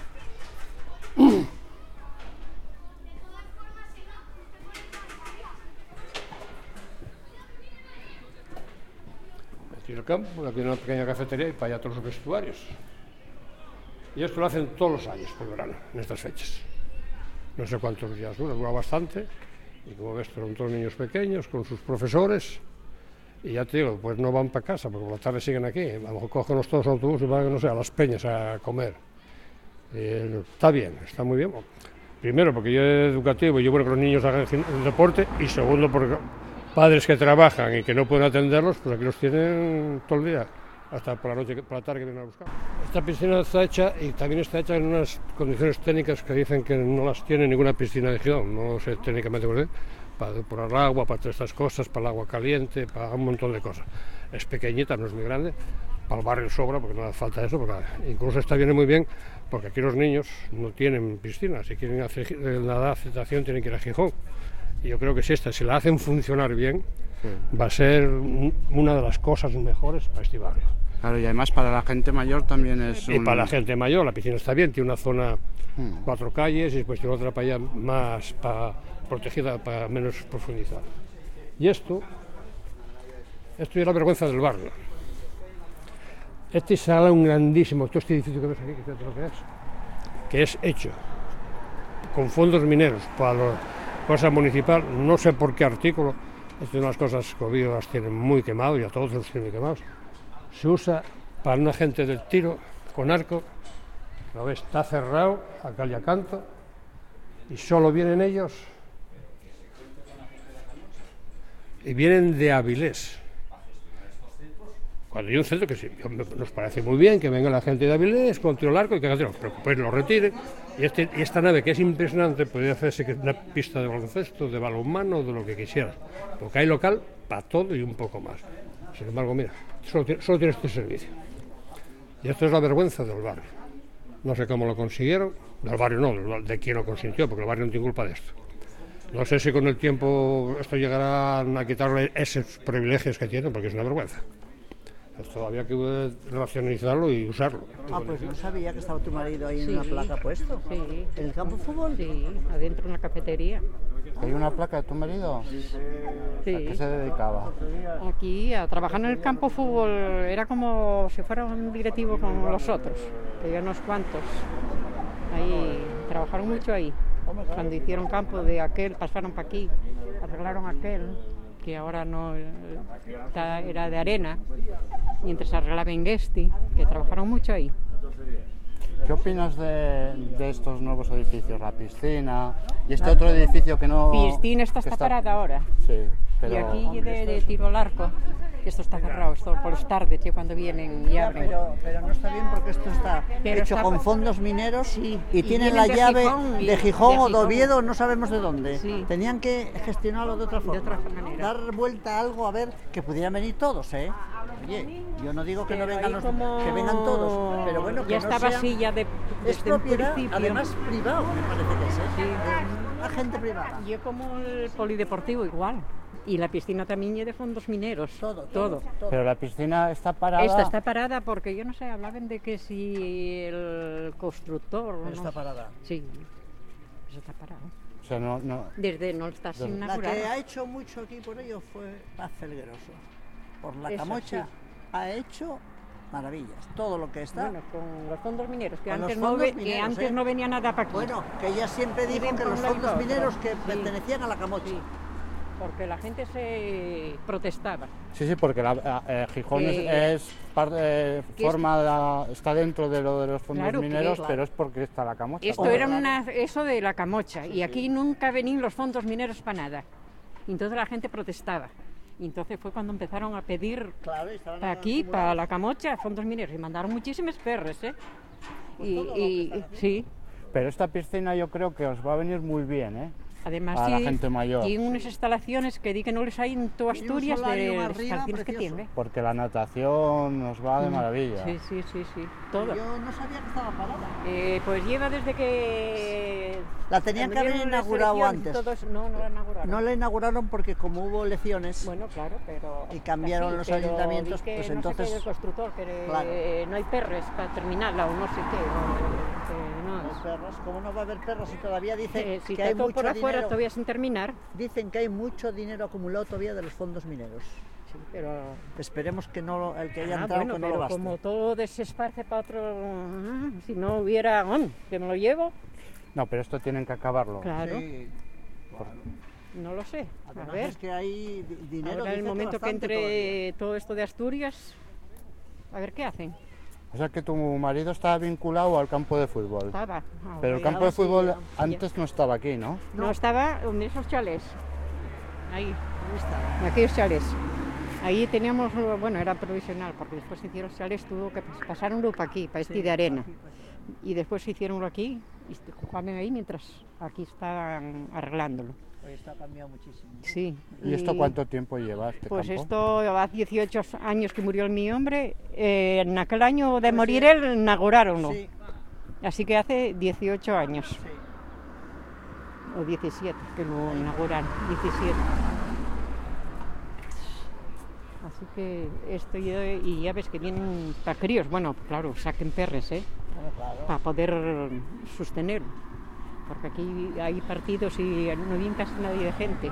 Aquí en el campo, aquí hay una pequeña cafetería y para allá todos los vestuarios. Y esto lo hacen todos los años por verano, en estas fechas. No sé cuántos días dura bastante. Y como ves, son todos niños pequeños con sus profesores. Y ya te digo, pues no van para casa, porque por la tarde siguen aquí. A lo mejor cogen todos los autobuses y van, no sé, a Las Peñas a comer. Está bien, está muy bien. Primero, porque yo es educativo y yo quiero que los niños hagan deporte. Y segundo, porque padres que trabajan y que no pueden atenderlos, pues aquí los tienen todo el día, hasta por la noche, por la tarde que vienen a buscar. Esta piscina está hecha y también está hecha en unas condiciones técnicas que dicen que no las tiene ninguna piscina de Gijón, no sé técnicamente por qué, para depurar el agua, para todas estas cosas, para el agua caliente, para un montón de cosas. Es pequeñita, no es muy grande, para el barrio sobra porque no hace falta eso, porque incluso esta viene muy bien porque aquí los niños no tienen piscina, si quieren hacer natación tienen que ir a Gijón. Y yo creo que si la hacen funcionar bien, va a ser una de las cosas mejores para este barrio. Claro, y además para la gente mayor también es Y para la gente mayor, la piscina está bien, tiene una zona, 4 calles, y después tiene otra para allá más protegida, para menos profundizar. Y esto es la vergüenza del barrio. Este salón grandísimo, todo este edificio que ves aquí, que es lo que es hecho con fondos mineros para la cosa municipal, no sé por qué artículo. Estas son las cosas que Oviedo las tienen muy quemados, y a todos los tienen quemados. Se usa para una gente del tiro con arco, lo ves, está cerrado a cal y a canto, y solo vienen ellos, y vienen de Avilés. Cuando hay un centro que sí, nos parece muy bien que venga la gente de Avilés con tiro al arco y que hagan tiro, pero pues lo retiren. Y esta nave, que es impresionante, podría hacerse una pista de baloncesto, de balonmano, de lo que quisieras, porque hay local para todo y un poco más. Sin embargo, mira, solo tiene este servicio. Y esto es la vergüenza del barrio. No sé cómo lo consiguieron, del barrio no, de quien lo consintió, porque el barrio no tiene culpa de esto. No sé si con el tiempo esto llegará a quitarle esos privilegios que tienen, porque es una vergüenza. Esto había que racionalizarlo y usarlo. Ah, pues no sabía que estaba tu marido ahí en una placa puesto. Sí. ¿En el campo de fútbol? Sí, adentro en la cafetería. ¿Hay una placa de tu marido? Sí. ¿A qué se dedicaba? Aquí, a trabajar en el campo de fútbol, era como si fuera un directivo con los otros. Había unos cuantos. Ahí, trabajaron mucho ahí. Cuando hicieron campo de aquel, pasaron para aquí, arreglaron aquel, que ahora no era de arena, mientras arreglaba en Guesti, que trabajaron mucho ahí. ¿Qué opinas de estos nuevos edificios? La piscina y este otro edificio que no... Piscina está parada ahora. Sí, pero... Y aquí de tiro al arco, esto está cerrado, esto por las tardes, cuando vienen y abren. Pero no está bien porque esto está hecho con fondos mineros y tienen la llave de Gijón o de Oviedo, no sabemos de dónde. Sí. Tenían que gestionarlo de otra forma. De otra manera. Dar vuelta a algo, a ver, que pudieran venir todos, ¿eh? Oye, yo no digo que no vengan que vengan todos, pero bueno, que ya no estaba sean... así ya de Es propiedad, además privado, me parece que es, ¿eh? Sí. De una gente privada. Yo como el polideportivo igual. Y la piscina también es de fondos mineros. Todo. Pero la piscina está parada. Esta está parada porque yo no sé, hablaban de que si el constructor... Está parada. Sí, eso está parado. O sea, no... Desde no está sin La inaugurada. que ha hecho mucho aquí por ello fue Paz Felgueroso. Por la Camocha ha hecho maravillas. Todo lo que está... Bueno, con los fondos mineros, que con antes, no venía nada para aquí. Bueno, que ella siempre dijo que los fondos mineros que pertenecían a la Camocha. Sí. porque la gente se protestaba. Sí, porque Gijón Que- está dentro de lo de los fondos Claro, que- mineros, claro. pero es porque está la Camocha. Esto era eso de la Camocha, y aquí nunca venían los fondos mineros para nada. Y entonces la gente protestaba. Y entonces fue cuando empezaron a pedir para aquí, para la Camocha, fondos mineros. Y mandaron muchísimas perres, ¿eh? Sí. Pero esta piscina yo creo que os va a venir muy bien, ¿eh? Además, a la sí, gente mayor. tiene unas instalaciones que di que no les hay en toda Asturias de las canciones que tiene. Porque la natación nos va de maravilla. Sí, todo. Yo no sabía que estaba parada. Pues lleva desde que... La tenían que haber inaugurado antes. No la inauguraron. No la inauguraron porque como hubo elecciones Bueno, claro, pero... y cambiaron los pero ayuntamientos, di que pues no entonces... sé qué del constructor, que Claro. no hay perres para terminarla o no sé qué. Los perros, ¿cómo no va a haber perros si todavía dicen si que está hay todo mucho por afuera dinero? todavía sin terminar. Dicen que hay mucho dinero acumulado todavía de los fondos mineros. Sí, pero... Esperemos que no, el que haya entrado bueno, que no lo pero gaste. como todo se esparce para otro... Si no hubiera... que me lo llevo, No, pero esto tienen que acabarlo. claro. Sí. No lo sé. Además A ver. es que hay dinero. Ahora el dicen momento que bastante entre todavía. todo esto de Asturias, a ver qué hacen. O sea que tu marido estaba vinculado al campo de fútbol. Estaba. Pero el Ahora campo de sí, fútbol ya. antes no estaba aquí, ¿no? No estaba en esos chalés. Ahí. En aquellos chalés. Ahí teníamos, bueno, era provisional, porque después se hicieron chalés, tuvo que pasaronlo para aquí, para este de arena. Y después se hicieron aquí y jugaban ahí mientras aquí estaban arreglándolo. Pues está cambiado muchísimo. Sí. ¿Y esto cuánto tiempo lleva este Pues campo? esto hace 18 años que murió mi hombre. En aquel año de morir él, inauguraronlo. Sí. Así que hace 18 años. O 17 que lo inauguraron. 17. Así que esto y ya ves que vienen para críos. Bueno, claro, saquen perres, ¿eh? Para poder sostenerlo. Porque aquí hay partidos y no viene casi nadie de gente.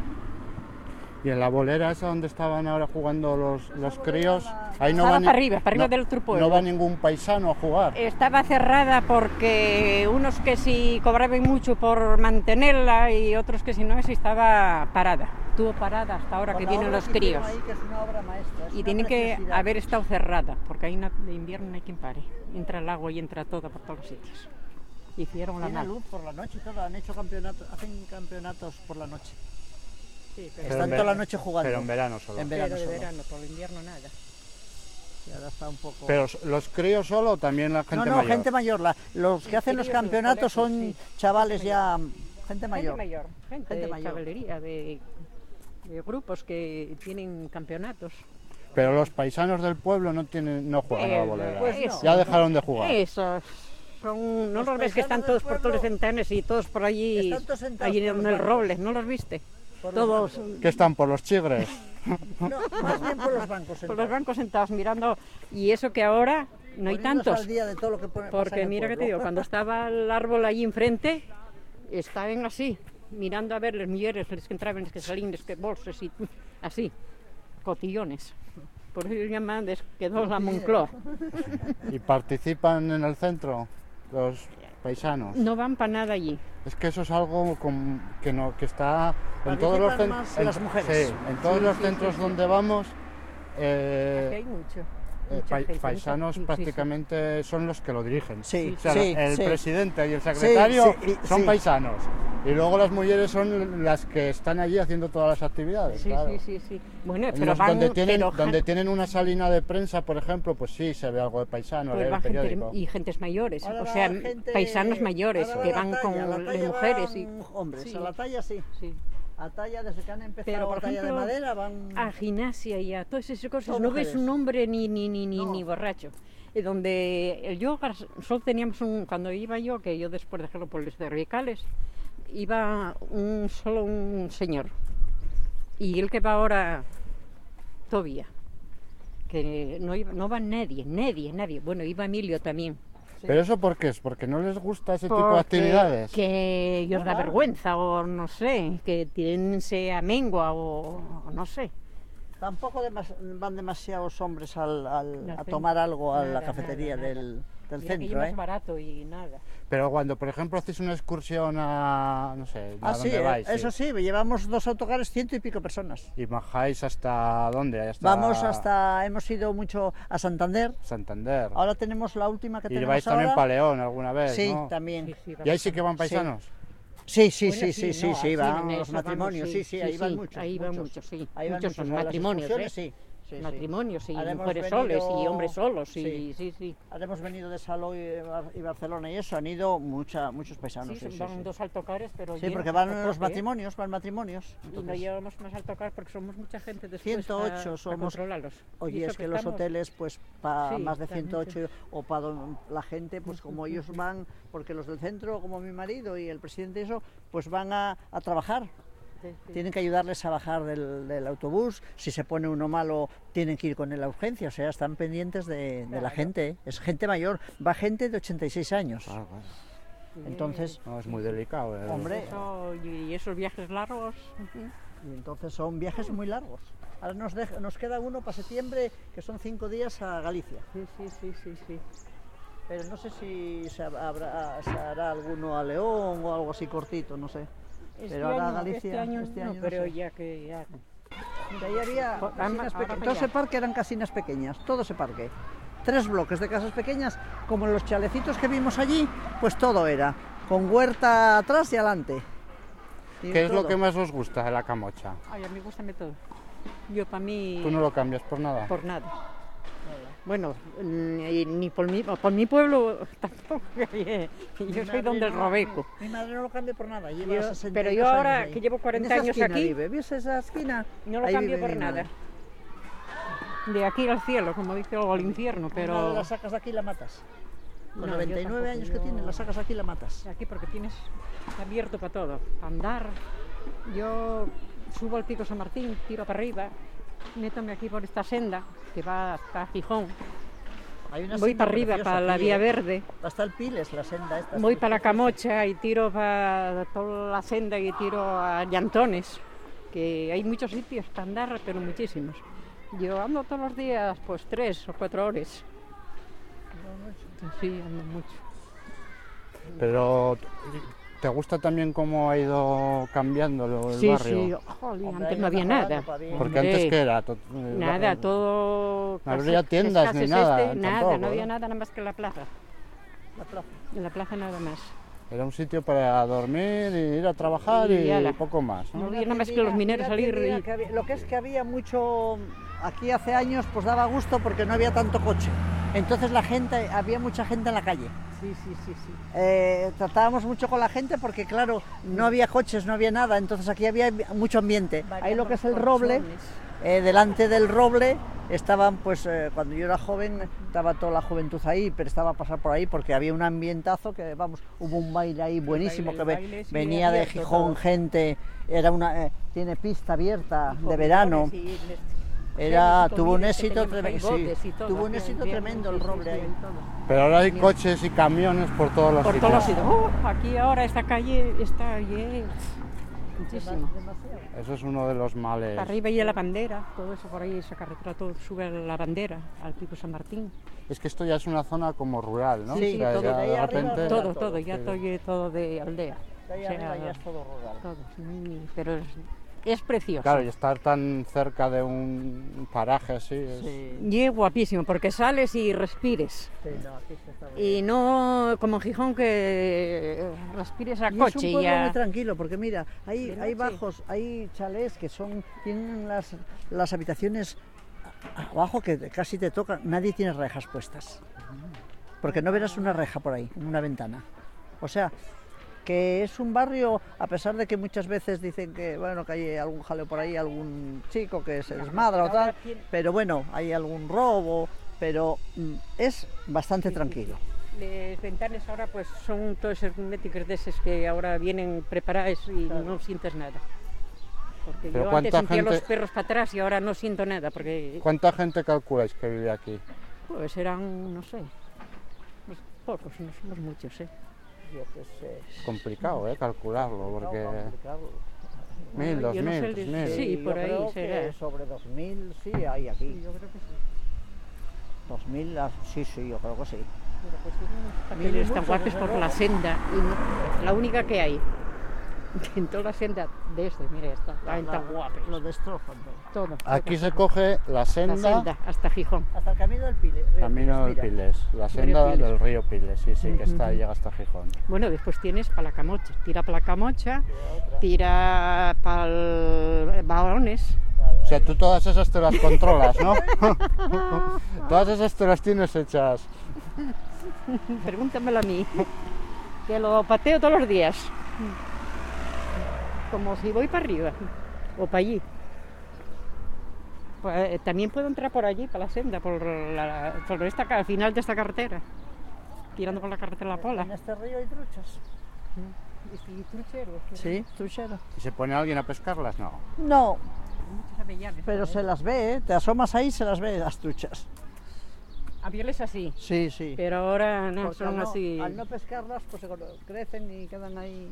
Y en la bolera esa donde estaban ahora jugando los críos, ahí no Estaba va para arriba del otro pueblo. No va ningún paisano a jugar. Estaba cerrada porque unos que sí cobraban mucho por mantenerla y otros que si no, sí estaba parada. Estuvo parada hasta ahora que vienen los críos. Ahí, que es una obra maestra, es Y una tienen que preciosidad. haber estado cerrada, porque ahí de invierno no hay quien pare. Entra el agua y entra todo por todos los sitios. Hicieron la Tiene mal. luz por la noche y todo, han hecho campeonatos, hacen campeonatos por la noche. Sí, Están toda la noche jugando. Pero en verano solo. En verano Pero de solo. verano, por el invierno nada. Y ahora está un poco... Pero los críos solo o también la gente no, mayor. gente mayor. Los que hacen los críos, los campeonatos son colegios, sí. chavales ya... Gente mayor. Gente Gente de mayor. chavalería, de grupos que tienen campeonatos. Pero los paisanos del pueblo no juegan a la bolera. Pues no. Ya dejaron de jugar. Esos son, no los ves que están todos por todos los ventanas y todos por allí, Están todos sentados allí por en los el bancos. roble, ¿no los viste? Todos ¿Qué están por los chigres? No, más bien por los bancos. por los bancos sentados mirando, y eso que ahora no hay Poniéndose tantos. al día de todo lo que pasa en Porque el mira que te pueblo. digo, cuando estaba el árbol allí enfrente, estaban así, mirando a ver las mujeres, los que entraban, los que salían, los que bolsos y así, cotillones. Por eso llaman quedó la Moncloa. ¿Y participan en el centro los paisanos? No van para nada allí. Es que eso es algo que está en todos los Participan más las mujeres. Sí, en todos los centros donde vamos. Aquí hay mucho. mucha gente, paisanos sí, sí, prácticamente son los que lo dirigen. Sí, O sea, sí, el sí. presidente y el secretario Sí, sí, son sí. paisanos. Y luego las mujeres son las que están allí haciendo todas las actividades. Sí, claro. sí. Bueno, En pero los- van, donde tienen una salina de prensa, por ejemplo, pues sí se ve algo de paisano, pues del va gente, periódico. y gentes mayores, Ahora o va sea, gente- paisanos mayores ahora que va la van talla, con la las talla mujeres. Y, van hombres, sí. a la talla sí. Sí. A talla, desde que han empezado Pero, a por talla de ejemplo, madera, van... a gimnasia y a todas esas cosas, Son no ves mujeres. un hombre ni borracho. Donde el yoga, solo teníamos cuando iba yo, que yo después de dejarlo por los cervicales, iba solo un señor. Y el que va ahora, todavía, que no va nadie. Bueno, iba Emilio también. ¿Pero eso por qué es? ¿Porque no les gusta ese tipo de Porque- actividades? Que ellos da vergüenza, o no sé, que tirense a mengua, o no sé. Tampoco van demasiados hombres a centro. tomar algo a la Nada, cafetería nada. del... del Mira que centro, es más barato y nada. Pero cuando, por ejemplo, hacéis una excursión a, no sé, ¿a sí, dónde vais? eso sí, llevamos 2 autocares, 100 y pico personas. ¿Y bajáis hasta dónde? Hemos ido mucho a Santander. Santander. Ahora tenemos la última que ¿Y tenemos vais también ahora. para León alguna vez? Sí, ¿no? también. ¿Y ahí sí que van paisanos? Sí, Bueno, van los matrimonios, ahí van muchos. Ahí van muchos, sí. Ahí van Muchos son muchos, a las matrimonios, excursiones, sí. Matrimonios y Ahora hemos mujeres venido- soles y hombres solos, sí. sí. Ahora hemos venido de Salou y Barcelona y eso, han ido muchos paisanos. Sí, van 2 autocares, pero Sí, llenos porque hasta van tope, los matrimonios, van matrimonios. Y no Entonces, llevamos más autocar porque somos mucha gente después 108 para somos. controlarlos. Y Oye, eso es que los estamos- hoteles, pues para Sí, más de también 108 o para la gente, pues como ellos van, porque los del centro, como mi marido y el presidente y eso, pues van a trabajar. Tienen que ayudarles a bajar del autobús. Si se pone uno malo, tienen que ir con él a urgencia. O sea, están pendientes de la gente. Es gente mayor. Va gente de 86 años. Entonces, no, es muy delicado. Hombre. Y esos viajes largos. Y entonces son viajes muy largos. Ahora nos queda uno para septiembre, que son 5 días a Galicia. Sí. Pero no sé si se hará alguno a León o algo así cortito, no sé. Pero ahora a Galicia, este año no, pero sé. ya que ya. Mira, ahí había casinas ahora pequeñas. Todo ese parque eran casinas pequeñas, todo ese parque. 3 bloques de casas pequeñas, como los chalecitos que vimos allí, pues todo era, con huerta atrás y adelante. Y ¿Qué es lo todo. que más os gusta de la Camocha? Ay, a mí gustame todo. Yo para mí... ¿Tú no lo cambias por nada? Por nada. Bueno, ni por mi pueblo tampoco. Yo soy donde el Robeco. Mi madre no lo cambia por nada, lleva 62 Pero yo ahora años ahí. que llevo 40 En esa años esquina aquí, vive. ¿Ves esa esquina? no lo Ahí cambio vive por mi nada. madre. De aquí al cielo, como dice, o al infierno, Una pero... la sacas de aquí y la matas. Con No, 99 yo tampoco, años que tiene, la sacas aquí y la matas. Aquí porque tienes abierto para todo, para andar. Yo subo al Pico San Martín, tiro para arriba, métome aquí por esta senda que va hasta Gijón. Hay una Voy senda para arriba, preciosa para la aquí, Vía Verde. Hasta el Piles, la senda esta. Voy para la Camocha y tiro para toda la senda y tiro a Llantones, que hay muchos sitios para andar, pero muchísimos. Yo ando todos los días pues 3 o 4 horas. Sí, ando mucho. Pero ¿te gusta también cómo ha ido cambiando el barrio? Sí, jolín, antes no había nada. Porque antes ¿qué era? Nada, todo... No había tiendas ni nada. Nada, tampoco, no había nada más que la plaza. La plaza. En la plaza nada más. Era un sitio para dormir y ir a trabajar y ala. poco más. No había nada más que los mineros salir y... Lo que es que había mucho... Aquí hace años pues daba gusto porque no había tanto coche. Entonces había mucha gente en la calle. Sí. Tratábamos mucho con la gente porque claro, no había coches, no había nada, entonces aquí había mucho ambiente. Ahí lo que es el roble, delante del roble estaban pues, cuando yo era joven, estaba toda la juventud ahí, pero estaba a pasar por ahí porque había un ambientazo que, vamos, hubo un baile ahí buenísimo que venía de Gijón gente, tiene pista abierta de verano. Tuvo un éxito tremendo el roble ahí. Pero ahora hay coches y camiones por todos los Por sitios. todos los sitios. Aquí ahora esta calle está muchísimo. Eso es uno de los males. Para arriba y la bandera, todo eso por ahí, esa carretera, todo sube a la bandera, al Pico San Martín. Es que esto ya es una zona como rural, ¿no? Sí, O sea, todo, ya de repente... todo, ya todo de aldea. De ahí arriba ya es todo rural. Todo, pero es precioso. Claro, y estar tan cerca de un paraje así es... Y es guapísimo, porque sales y respires. Sí, no, aquí se está bien. Y no como en Gijón que respires a Y coche. es un pueblo ya... muy tranquilo, porque mira, hay noche. bajos, hay chalés que tienen las habitaciones abajo que casi te tocan, nadie tiene rejas puestas. Porque no verás una reja por ahí, en una ventana. O sea, que es un barrio, a pesar de que muchas veces dicen que, bueno, que hay algún jaleo por ahí, algún chico que se desmadra o tal, pero bueno, hay algún robo, pero es bastante tranquilo. Las ventanas ahora pues son todas herméticas de esas que ahora vienen preparadas y no sientes nada. Porque Pero yo antes ¿cuánta sentía los gente- perros para atrás y ahora no siento nada, porque ¿Cuánta gente calculáis que vive aquí? pues eran, no sé, pocos, no somos muchos, Yo qué sé. Es complicado, calcularlo, porque... 1000, Yo no sé 2000, el- 3000... sí, yo por ahí creo será. que sobre 2000 sí hay aquí. yo creo que sí. 2000, sí, yo creo que sí. Pues papeles están guapos por la senda, y la única que hay. En toda la senda de mira, está tan guapos. Lo destrozan todo. Aquí se coge la senda hasta Gijón. Hasta el camino del Piles. Camino del Piles, la senda del río Piles, sí, que llega hasta Gijón. Bueno, después tienes para la Camocha, tira para la Camocha, tira para el Barones. O sea, tú todas esas te las controlas, ¿no? Todas esas te las tienes hechas. Pregúntamelo a mí, que lo pateo todos los días. Como si voy para arriba o para allí. Pues, también puedo entrar por allí, para la senda, al final de esta carretera, tirando por la carretera La Pola. En este río hay truchas. ¿Y trucheros? Sí, trucheros. ¿Y se pone alguien a pescarlas? No. No, Muchas avellanes. pero se las ve, ¿eh? Te asomas ahí y se las ve las truchas. Aviones así. Sí, sí. Pero ahora no Porque son así. Al no pescarlas, pues crecen y quedan ahí.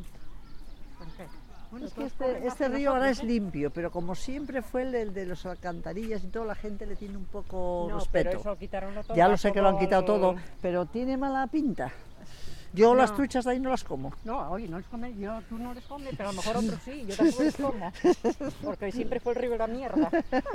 Bueno, Es que este río ahora es limpio, pero como siempre fue el de las alcantarillas y toda la gente le tiene un poco respeto. Pero eso quitaron todo, Ya lo sé que lo han quitado todo, pero tiene mala pinta. Yo las truchas de ahí no las como. No, oye, no les come, tú no les comes, pero a lo mejor otros sí, yo tampoco les como. Porque siempre fue el río de la mierda.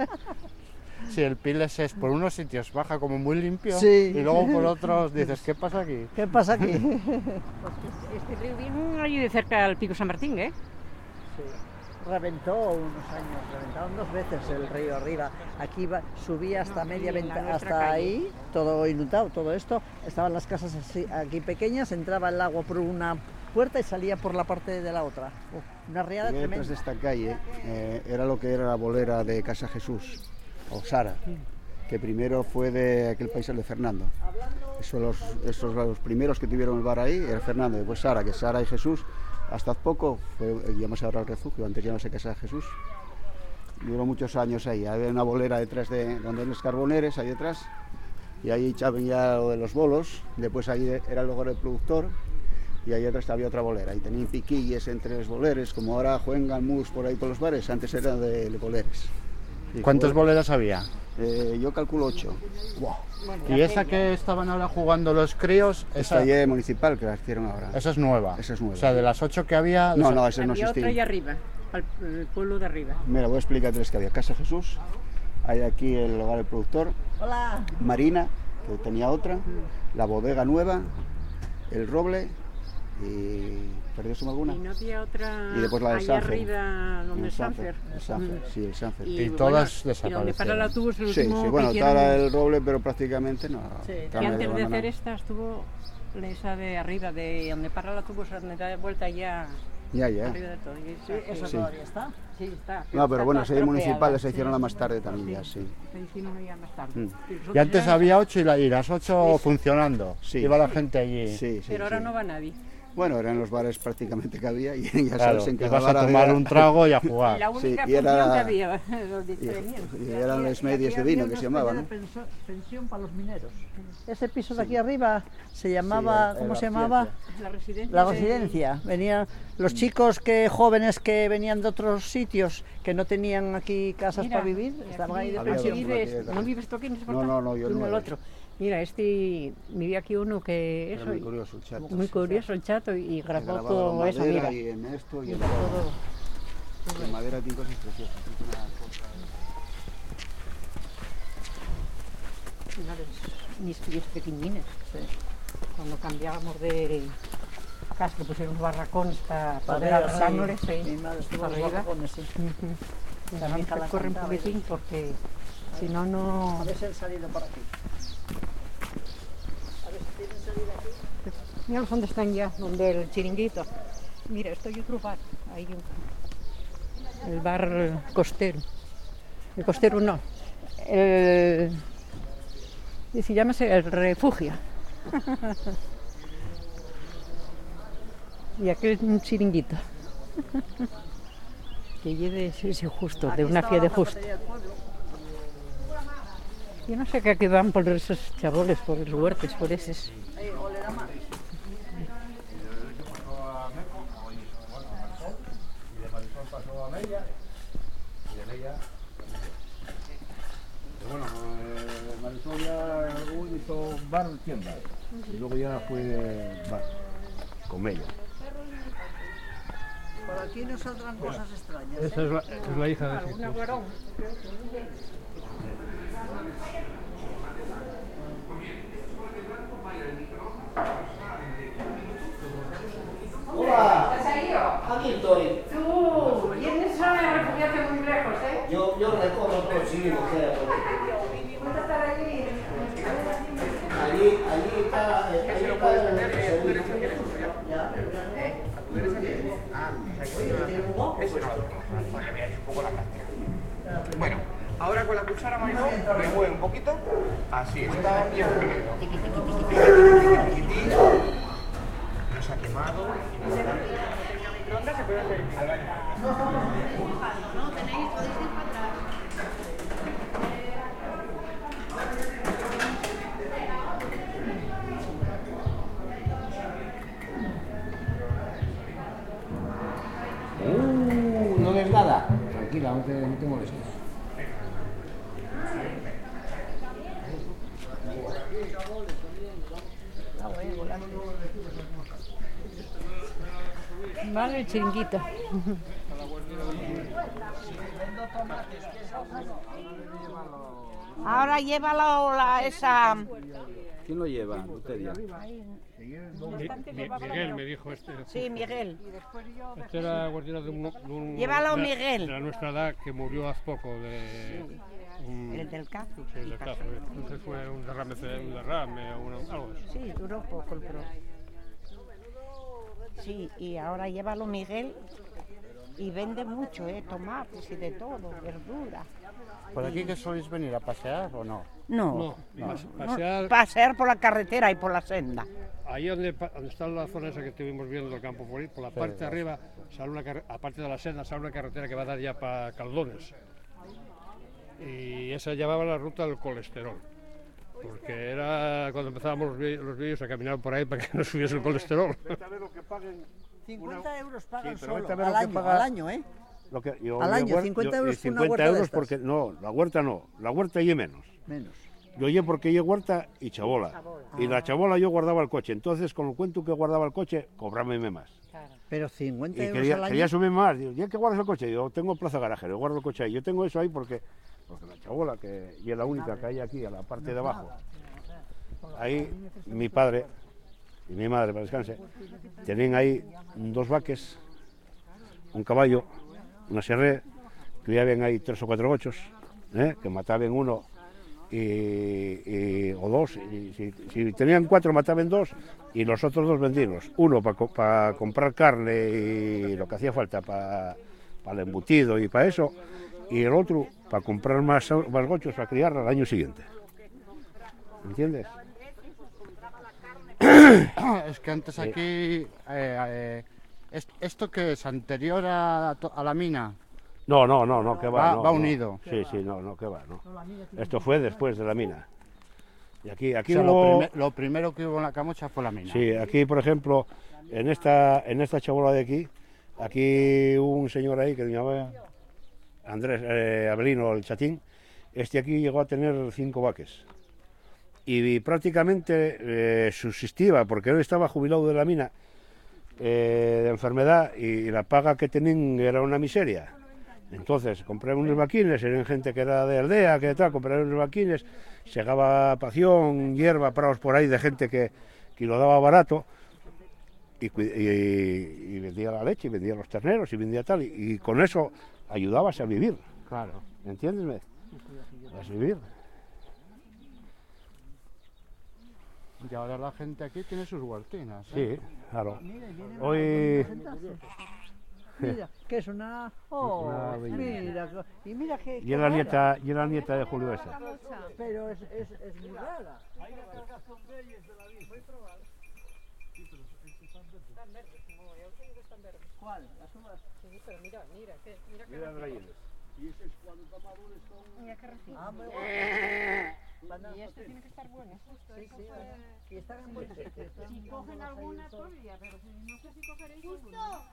Sí, el Piles es por unos sitios baja como muy limpio, sí, y luego por otros dices, ¿qué pasa aquí? ¿Qué pasa aquí? Pues este río viene allí de cerca al Pico San Martín, ¿eh? Sí. Reventó unos años, reventaron 2 veces el río arriba. Aquí subía hasta media ventana, hasta ahí, todo inundado, todo esto. Estaban las casas así, aquí pequeñas, entraba el agua por una puerta y salía por la parte de la otra. Una riada tremenda. Detrás de esta calle era lo que era la bolera de Casa Jesús, o Sara, que primero fue de aquel paisano de Fernando. Esos los primeros que tuvieron el bar ahí era Fernando, después Sara, que Sara y Jesús. Hasta hace poco llamamos ahora al refugio, antes llamábase Casa Jesús. Duró muchos años ahí. Había una bolera detrás de donde hay los carboneres, ahí detrás, y ahí echaban ya lo de los bolos. Después ahí era el lugar del productor, y ahí atrás había otra bolera. Y tenían piquilles entre los boleres, como ahora juegan mus por ahí por los bares, antes era de boleres. ¿Cuántas boleras había? Yo calculo 8. Wow. ¿Y esa que estaban ahora jugando los críos? Esa ya es municipal, que la hicieron ahora. Esa es nueva. Esa es nueva. O sea, de las 8 que había... No, esa no existía. existía. Otra allá arriba, el pueblo de arriba. Mira, voy a explicar 3 que había. Casa Jesús, hay aquí el hogar del productor. Hola. Marina, que tenía otra. La bodega nueva, el roble y... ¿Perdióseme alguna? Y no había otra y después la del allá Sanfer. arriba, donde el Sanfer. Sí, el Sanfer. Y todas desaparecieron. Y donde para el autobús el sí, último bueno, que hicieron... estaba el roble, pero prácticamente no. Sí. Que antes de hacer esta estuvo esa de arriba, de donde para el autobús, donde da vuelta ya... Ya. Arriba de todo. Sí, eso todavía está. Sí, está. No, pero bueno, esas municipales se sí, hicieron más tarde también, ya, sí. Se hicieron ya más tarde. Y antes había 8 y las 8 funcionando. Sí. Iba la gente allí. Sí, pero ahora no va nadie. Bueno, eran los bares prácticamente que había y ya claro, sabes en cada ibas a bar tomar había... un trago y a jugar. La única y era... función que había. Y eran las medias de vino que se llamaban, ¿no? Pensión para los mineros. Ese piso de aquí arriba se llamaba, ¿cómo se llamaba? La residencia. La residencia. Venían los chicos jóvenes que venían de otros sitios que no tenían aquí casas para vivir, estaban ahí de pensión. ¿No vives tú aquí en ese No, yo no. El otro. Mira, vivía aquí uno que era muy curioso el chato. Muy curioso el chato y grabó todo eso, mira. Y en esto y en todo. La madera tiene cosas preciosas. Mis críos pequeñines, cuando cambiábamos de casa, que pusieron unos barracones para poder agarrárnosles, para arriba. También corre un poquitín porque si no, no... A ver si han salido por aquí. A ver si tienen salida aquí. Mira dónde están ya, donde el chiringuito. Mira, estoy otro bar, ahí el bar costero. El costero no, se llama el refugio. Y aquel un chiringuito. Que lleve ese justo, de una fiesta de justo. Yo no sé qué aquí van por esos chaboles, por los huertos, por esos. Bueno, Marisol ya hizo bar bar, tienda. Y luego ya fue bar, con ella. Por aquí no saldrán cosas extrañas. Esa es la hija de Jesús. Hola. ¿Has salido? Aquí estoy. Tú, vienes a refugiarte muy lejos, ¿eh? Yo recorro todo Chile, mujer. ¿Puedes estar aquí? Allí está el servicio. Ya. Bueno, ahora con la cuchara Mariló remueve un poquito. Así está bien primero. No se ha quemado. Microondas se puede hacer. No tenéis, podéis ir para atrás. No ves nada. Tranquila, no te molestes. Vale, el chiringuito. Ahora llévalo esa... ¿Quién lo lleva, Luteria? Miguel me dijo este. Sí, Miguel. Este era guardián de un Llévalo, Miguel. de nuestra edad que murió hace poco de... El del cazo. Sí, el del cazo. Entonces fue un derrame o algo así. Sí, duró poco el pro. Sí, y ahora llévalo, Miguel. Y vende mucho, tomates y de todo, verdura. ¿Por aquí que soléis venir a pasear o no? No, Pasear, pasear por la carretera y por la senda. ahí donde está la zona esa que estuvimos viendo del campo por ahí, por la parte de arriba, sale aparte de la senda, sale una carretera que va a dar ya para Caldones. Y esa llevaba la ruta del colesterol. Porque era cuando empezábamos los vídeos a caminar por ahí para que no subiese el colesterol. 50 euros pagan Sí, pero solo, vete a ver lo que paga- al año, ¿eh? Lo que yo, Al año, 50 euros por una huerta de estas. porque no, la huerta y menos. Menos. Yo oye porque yo huerta y chabola. Y la chabola yo guardaba el coche. Entonces, con el cuento que guardaba el coche, cobrándome más. Pero 50 Y euros quería, al año. quería subir más. Digo, ¿ya que guardas el coche? Yo tengo plaza garaje, yo guardo el coche ahí. Yo tengo eso ahí porque la chabola, que y es la única que hay aquí, a la parte de abajo. Ahí mi padre y mi madre, para descanse, tenían ahí 2 vaques, un caballo, una serré, que ya ven ahí 3 o 4 gochos, que mataban uno o 2, y si tenían 4 mataban 2 y los otros 2 vendílos, uno para comprar carne y lo que hacía falta para el embutido y para eso, y el otro para comprar más gochos para criar al año siguiente. ¿Entiendes? Es que antes aquí, ¿esto que es anterior a la mina? No, que va. Va unido. Sí, no, que va, no. Esto fue después de la mina. Y aquí O sea, lo primero que hubo en la Camocha fue la mina. Sí, aquí, por ejemplo, en esta chabola de aquí hubo un señor ahí que se llamaba Andrés Abelino, el Chatín. Este aquí llegó a tener 5 vaques. Y prácticamente subsistía, porque él estaba jubilado de la mina, de enfermedad, y la paga que tenían era una miseria. Entonces compré unos vaquines, eran gente que era de aldea, que tal, compré unos vaquines, segaba pación, hierba, prados por ahí de gente que lo daba barato, y vendía la leche, y vendía los terneros, y vendía tal, y con eso ayudabas a vivir. Claro. ¿Entiendes? A vivir. Y ahora la gente aquí tiene sus huertinas. Sí, claro. Hoy... Mira, que es una... Oh, Una belleza. mira, y mira que... Y es la nieta de Julio esa. Pero es muy rara. ¿Cuál? ¿Las uvas? Sí, pero mira qué Y ese es cuando está maduro son... Mira qué recién. Y este tiene que estar bueno. Sí, y están en buen sitio. Si cogen alguna todavía, pero no sé si cogeréis alguna.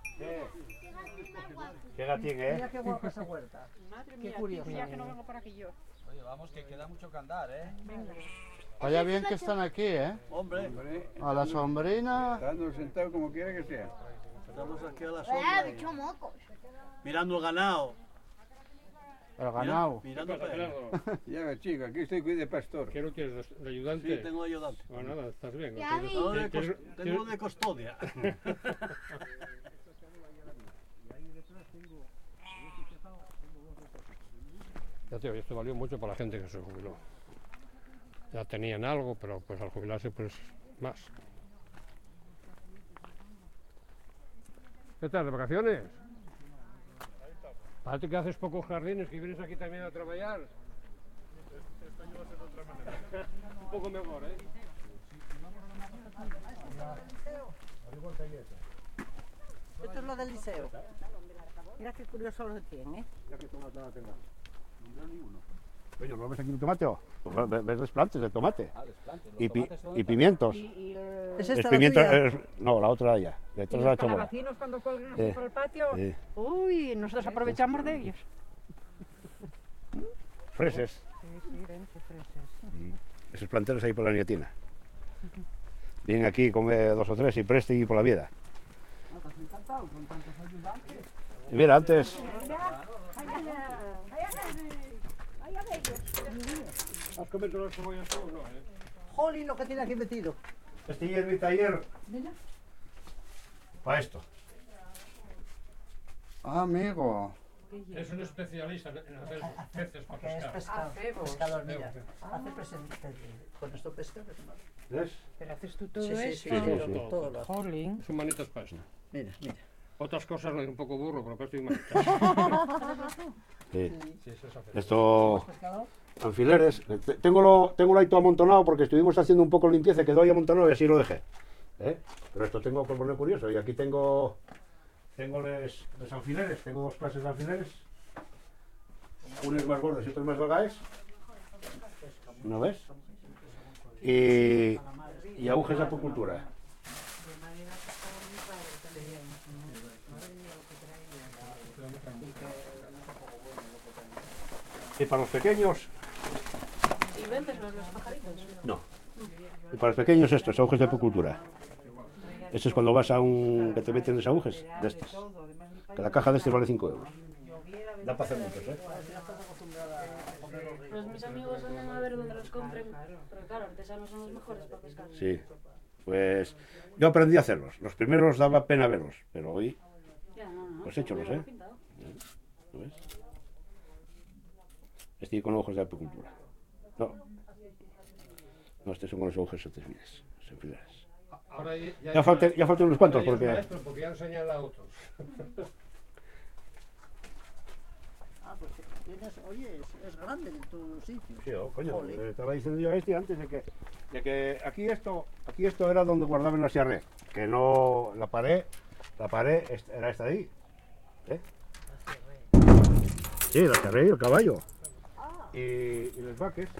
Qué gatín, Mira qué guapa esa huerta. Madre Qué mía, curioso. ya que no vengo por aquí yo. Oye, vamos, que queda mucho que andar, ¿eh? Venga. Vaya bien que están aquí, ¿eh? Hombre, A la sombrina. Estando sentado como quiera que sea. estamos aquí a la sombra. Mirando el ganado. El ganado. Mirando el perro. Ya ves, chico, aquí estoy de pastor. ¿Qué no tienes de ayudante? Sí, tengo ayudante. Bueno, nada, estás bien. ¿No? Tengo de custodia. Ya te digo, esto valió mucho para la gente que se jubiló. Ya tenían algo, pero pues al jubilarse pues más. ¿Qué tal, de vacaciones? Parece que haces pocos jardines, que vienes aquí también a trabajar. Este año va a ser de otra manera. Un poco mejor, ¿eh? Esto es lo del liceo. Mira qué curioso lo tiene, ¿eh? Mira qué tomate la tengo. Oye, ¿no ves aquí un tomate? ¿Ves los plantes de tomate? Ah, los plantes. Y pimientos. ¿Es esta pimiento, la tuya? no, la otra allá. Detrás de la Los chabola. calabacines cuando cuelgan así por el patio, Sí. uy, nosotros aprovechamos de ellos. Freses. Sí, ven, qué fresas. Esos planteros ahí por la nietina. Vienen aquí, come 2 o 3 y preste y por la vida. Y mira, antes... ¿Has comido las cebollas tú o no? Jolín, lo que tiene aquí metido. Este es mi taller para esto. Ah, amigo. Es un especialista en hacer peces para Es pescar. pescador, mira. Hace presente. Con esto pesca. ¿Ves? Pero haces tú todo Sí, sí, eso. sí, todo lo hace. Jolín. Son manitas para esto. Mira, mira. Otras cosas no, un poco burro, pero para esto hay manitas. Sí. Sí, eso es hacer. Esto... Alfileres. Tengo ahí todo amontonado porque estuvimos haciendo un poco de limpieza, quedó ahí amontonado y así lo dejé. Pero esto tengo que poner curioso. Y aquí tengo los alfileres. Tengo 2 clases de alfileres. Unos más gordos y otros más delgados. ¿No ves? Y agujas de apicultura. Y para los pequeños... ¿Y vendes los pajaritos? No. Y para los pequeños estos, agujas de apicultura. Esto es cuando vas a un... que te meten los agujas de estos. Que la caja de este vale 5 euros. Da para hacer muchos, ¿eh? Pues mis amigos andan a ver dónde los compren, pero claro, artesanos son los mejores para pescar. Sí. Pues yo aprendí a hacerlos. Los primeros daba pena verlos, pero hoy... pues hécholos, ¿eh? ¿Lo ves? Estoy con ojos de apicultura. No, estos son con los ojos artificiales, alfileres. Ahora Ya faltan unos cuantos porque... Maestro, porque ya enseñan a otros. Oye, es grande tu sitio. Sí, coño, estaba diciendo yo a este antes de que aquí esto era donde guardaban la sierra, que no, la pared era esta de ahí. Sí, la sierra y el caballo. Y los vaques.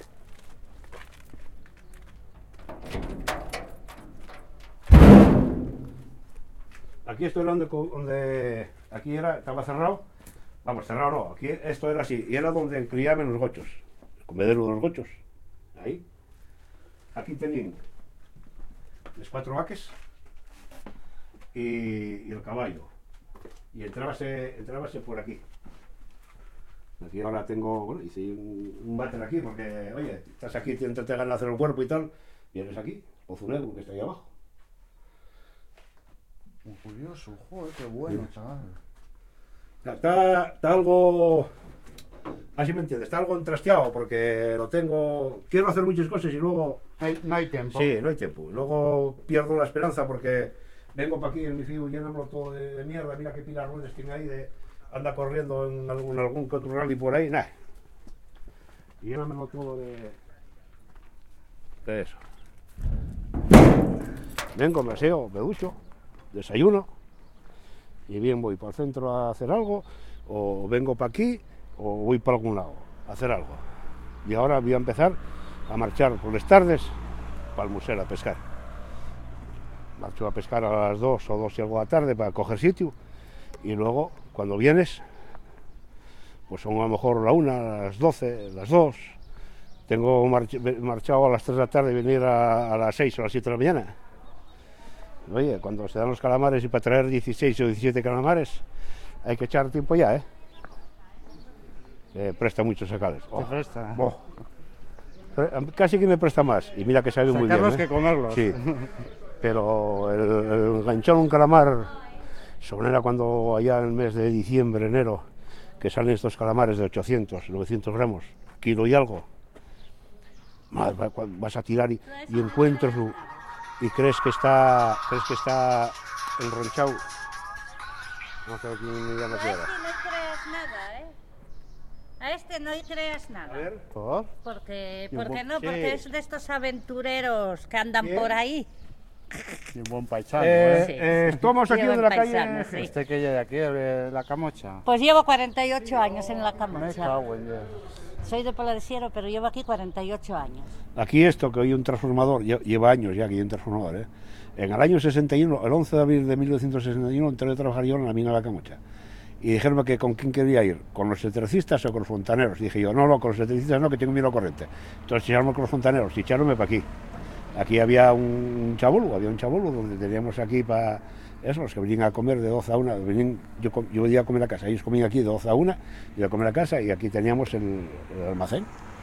Aquí esto era donde aquí estaba cerrado. Vamos, cerrado no, aquí esto era así, y era donde criaban los gochos, el comedero de los gochos, ahí. Aquí tenían los 4 vaques y el caballo, y entrábase por aquí. Aquí ahora tengo, bueno, hice un váter aquí, porque, oye, estás aquí, te ganas de hacer el cuerpo y tal, vienes aquí, Pozo Negro, que está ahí abajo. Muy curioso, joder, qué bueno, chaval. Está algo, así me entiendes, está algo entrasteado porque lo tengo, quiero hacer muchas cosas y luego... No hay tiempo. Sí, no hay tiempo. Luego pierdo la esperanza porque vengo para aquí en mi fiu llenándolo todo de mierda, mira qué pilas ruedas tiene ahí, anda corriendo en algún otro rally por ahí, nada. Y llénamelo todo de eso. Vengo, me aseo, me ducho, desayuno. Y bien voy para el centro a hacer algo, o vengo para aquí, o voy para algún lado a hacer algo. Y ahora voy a empezar a marchar por las tardes para el museo a pescar. Marcho a pescar a las 2 o 2 y algo de la tarde para coger sitio, y luego, cuando vienes, pues son a lo mejor la 1, las 12, las 2, Tengo marchado a las 3 de la tarde y venir a las 6 o las 7 de la mañana. Oye, cuando se dan los calamares y para traer 16 o 17 calamares hay que echar tiempo ya, ¿eh? Presta mucho sacarlos. ¿Te presta? Casi que me presta más. Y mira que sabe muy bien. Sacarlos que comerlos. Sí. Pero el enganchar un calamar, sobremanera cuando allá en el mes de diciembre, enero, que salen estos calamares de 800, 900 gramos, kilo y algo, vas a tirar y encuentras y crees que está enronchado. No sé quién me llama aquí ahora. No creas nada, ¿eh? A este no creas nada. A ver. ¿Por? Porque Sí. porque es de estos aventureros que andan por ahí. Y un buen paisano, Estamos aquí Qué en la buen calle. paisano, sí. Este que lleva de aquí, de la Camocha. Pues llevo 48 años en la Me Camocha. cago en Dios. Soy de Paladesiero, pero llevo aquí 48 años. Aquí esto, que hoy un transformador, lleva años ya que hay un transformador, ¿eh? En el año 61, el 11 de abril de 1961, entré a trabajar yo en la mina de la Camocha. Y dijeron que con quién quería ir, con los electricistas o con los fontaneros. Y dije yo, no, con los electricistas no, que tengo miedo corriente. Entonces echaron con los fontaneros y echaronme para aquí. Aquí había un chabulo donde teníamos aquí para eso, los que venían a comer de 12 a 1, yo venía a comer a casa, ellos comían aquí de 12 a 1, iba a comer a casa y aquí teníamos el almacén,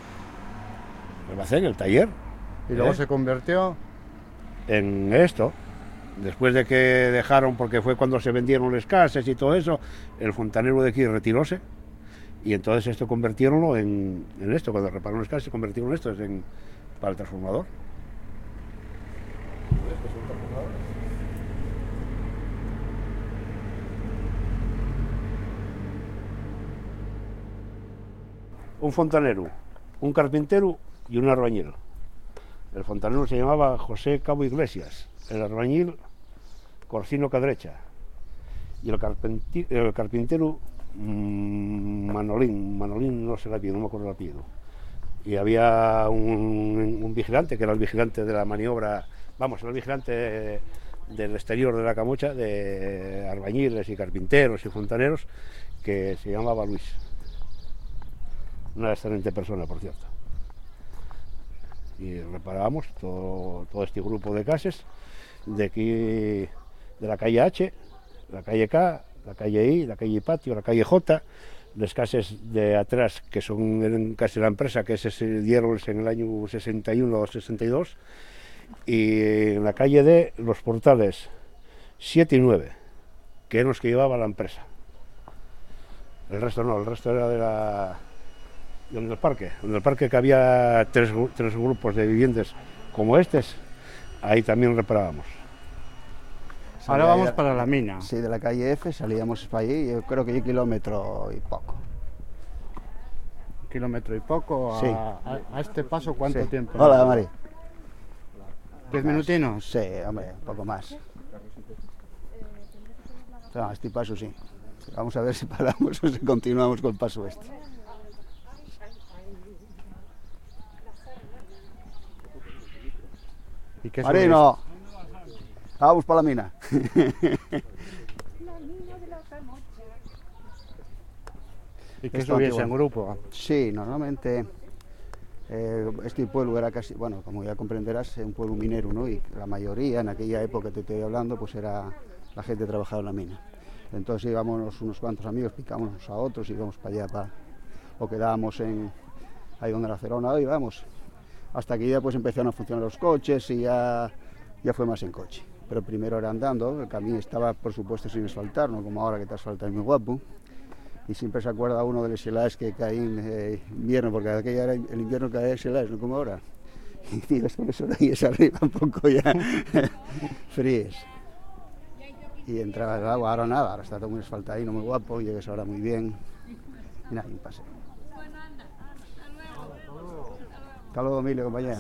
el taller. Y luego se convirtió en esto, después de que dejaron, porque fue cuando se vendieron las casas y todo eso, el fontanero de aquí retiróse y entonces esto convirtieronlo en esto, cuando repararon las casas convirtieron esto para el transformador. Un fontanero, un carpintero y un albañil. El fontanero se llamaba José Cabo Iglesias, el albañil Corsino Cadrecha y el carpintero Manolín no sé el apellido, no me acuerdo el apellido. Y había un vigilante, que era el vigilante de la maniobra, vamos, era el vigilante del exterior de la Camocha, de albañiles y carpinteros y fontaneros, que se llamaba Luis. Una excelente persona, por cierto. Y reparábamos todo este grupo de casas de aquí, de la calle H, la calle K, la calle I, la calle Patio, la calle J, las casas de atrás, que eran casi la empresa, que se dieron en el año 61 o 62, y en la calle D, los portales 7 y 9, que eran los que llevaba la empresa. El resto no, el resto era de la... En el parque que había tres grupos de viviendas como estos, ahí también reparábamos. Ahora vamos para la mina. Sí, de la calle F salíamos para allí, yo creo que hay kilómetro y poco. Kilómetro y poco, Sí. a este paso, ¿cuánto Sí. tiempo? Hola, Mari. 10 minutinos. Sí, hombre, un poco más. No, este paso sí. Vamos a ver si paramos o si continuamos con el paso este. ¿Y qué Marino, vamos para la mina. ¿Y qué Esto subís antiguo. en grupo? Sí, normalmente este pueblo era casi, bueno, como ya comprenderás, un pueblo minero, ¿no? Y la mayoría, en aquella época que te estoy hablando, pues era la gente que trabajaba en la mina. Entonces íbamos unos cuantos amigos, picábamos a otros, íbamos para allá, o quedábamos ahí donde la Cerona hoy, vamos. Hasta que ya pues empezaron a funcionar los coches y ya fue más en coche. Pero primero era andando, el camino estaba por supuesto sin asfaltar, no como ahora que te asfalta muy guapo. Y siempre se acuerda uno de los xelás que caían en invierno, porque aquella era el invierno que caía xelás, no como ahora. Y digo, son esos reyes arriba un poco ya fríes. Y entraba el agua, ahora nada, ahora está todo muy asfaltadino, muy guapo, llegas ahora muy bien. Y nada, un paseo. Hasta luego, Emilio, compañero.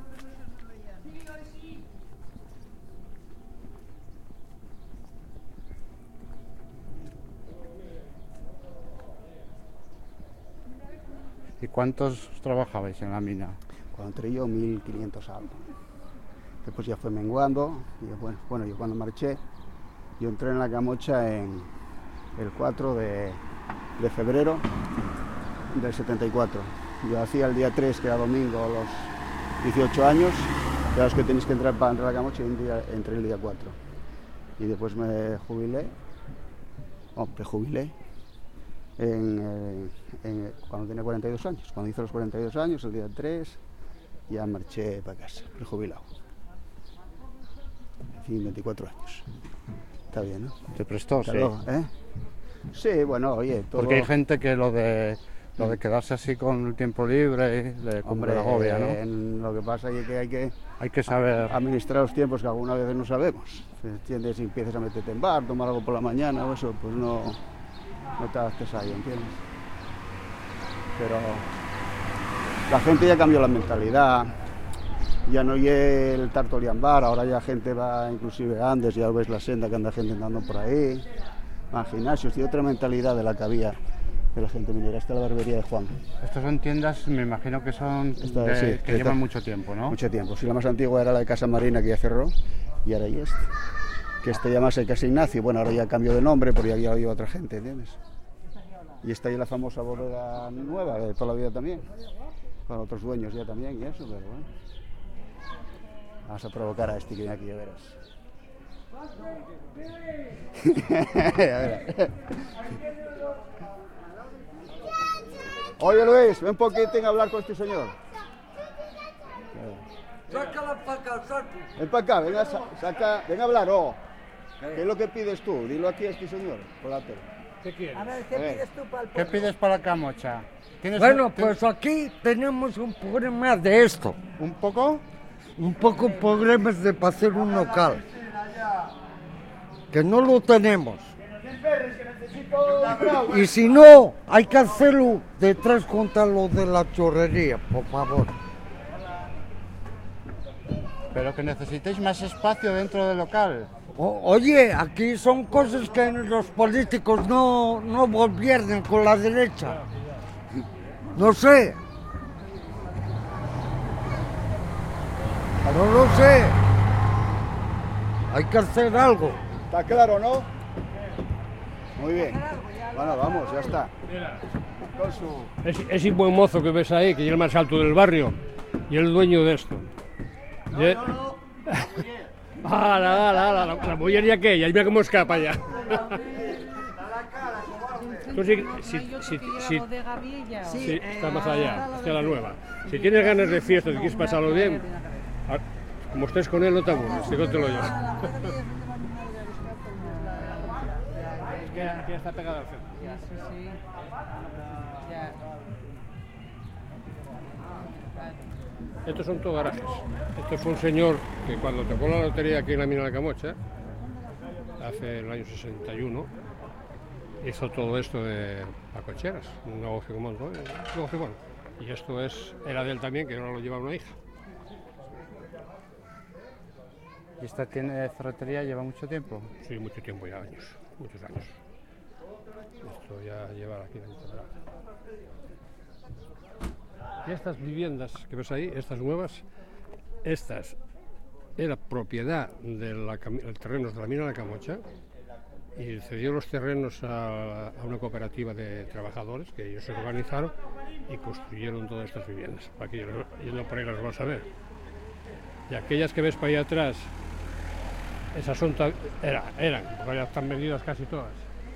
¿Y cuántos trabajabais en la mina? Cuando entré yo, 1500 algo. Después ya fue menguando. Y bueno, yo cuando marché, yo entré en la Camocha en el 4 de febrero del 74. Yo hacía el día 3, que era domingo, a los 18 años. Claro, es que tenéis que entrar para entrar a la Camocha y entré el día 4. Y después me jubilé, prejubilé, cuando tenía 42 años. Cuando hice los 42 años, el día 3, ya marché para casa, prejubilado. En fin, 24 años. Está bien, ¿no? Te prestó, sí. Sí, bueno, oye, todo... Porque hay gente que lo de quedarse así con el tiempo libre, hombre, la agobia, ¿no? Lo que pasa es que hay que saber administrar los tiempos que algunas veces no sabemos. ¿Entiendes? Si empiezas a meterte en bar, tomar algo por la mañana o eso, pues no te adaptes ahí, ¿entiendes? Pero la gente ya cambió la mentalidad, ya no hay el Tartolian Bar, ahora ya gente va, inclusive antes, ya ves la senda que anda gente andando por ahí, van a gimnasios, y otra mentalidad de la que había de la gente minera. Esta es la barbería de Juan. Estas son tiendas, me imagino que son que llevan mucho tiempo, ¿no? Mucho tiempo. Sí, la más antigua era la de Casa Marina, que ya cerró, y ahora ya que este llamase Casa Ignacio. Bueno, ahora ya cambió de nombre porque ya había otra gente, ¿entiendes? Y está ahí la famosa bodega nueva de toda la vida también, con otros dueños ya también y eso, pero bueno. Vamos a provocar a este que viene aquí, ya verás. Oye Luis, ven un poquitín a hablar con este señor. Sácala para acá, saco. Ven para acá, ven a hablar, ¿Qué es lo que pides tú? Dilo aquí a este señor, por la tele. ¿Qué quieres? A ver, ¿qué pides tú para el ¿Qué pides para la Camocha? Bueno, pues aquí tenemos un problema de esto. ¿Un poco? Un poco problemas de para hacer un local. Que no lo tenemos. Y si no, hay que hacerlo detrás contra lo de la chorrería, por favor. Pero que necesitéis más espacio dentro del local. Oye, aquí son cosas que los políticos no gobiernan con la derecha. No sé. No lo sé. Hay que hacer algo. ¿Está claro, no? Muy bien. Bueno, vamos, ya está. Es un buen mozo que ves ahí, que es el más alto del barrio, y el dueño de esto. La bollería aquella, y mira cómo escapa ya. Sí, está más allá, está la nueva. Si tienes ganas de fiesta, si quieres pasarlo bien, como estés con él no te aburres, dígotelo yo. Ya está pegado al centro. Estos son todos garajes. Este fue un señor que cuando tocó la lotería aquí en la mina de la Camocha, hace el año 61, hizo todo esto de pacocheras, un negocio como otro, un negocio bueno. Y esto era de él también, que ahora lo lleva una hija. ¿Y esta tienda de ferretería lleva mucho tiempo? Sí, mucho tiempo ya, muchos años. Esto ya lleva aquí dentro. Y estas viviendas que ves ahí, estas nuevas, estas era propiedad de los terrenos de la mina de la Camocha y cedió los terrenos a una cooperativa de trabajadores que ellos se organizaron y construyeron todas estas viviendas. Aquí yendo por ahí las vas a ver. Y aquellas que ves para allá atrás, esas son eran, porque ya están vendidas casi todas.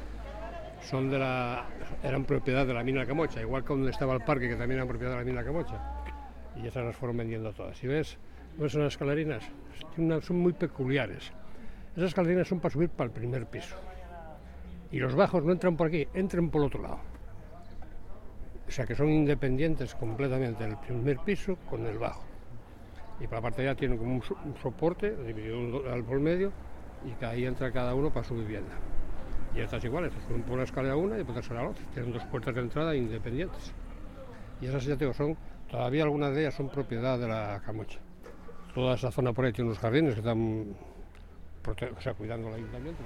Eran propiedad de la mina de la Camocha, igual que donde estaba el parque, que también era propiedad de la mina de la Camocha. Y esas las fueron vendiendo todas. Si ves unas escalerinas, son muy peculiares. Esas escalerinas son para subir para el primer piso. Y los bajos no entran por aquí, entran por el otro lado. O sea que son independientes completamente el primer piso con el bajo. Y por la parte de allá tienen como un soporte dividido por el medio y que ahí entra cada uno para su vivienda. Y estas iguales, suben por la escalera una y después a la otra. Tienen dos puertas de entrada independientes. Y esas, ya te digo, todavía algunas de ellas son propiedad de la Camocha. Toda esa zona por ahí tiene unos jardines que están cuidando el ayuntamiento.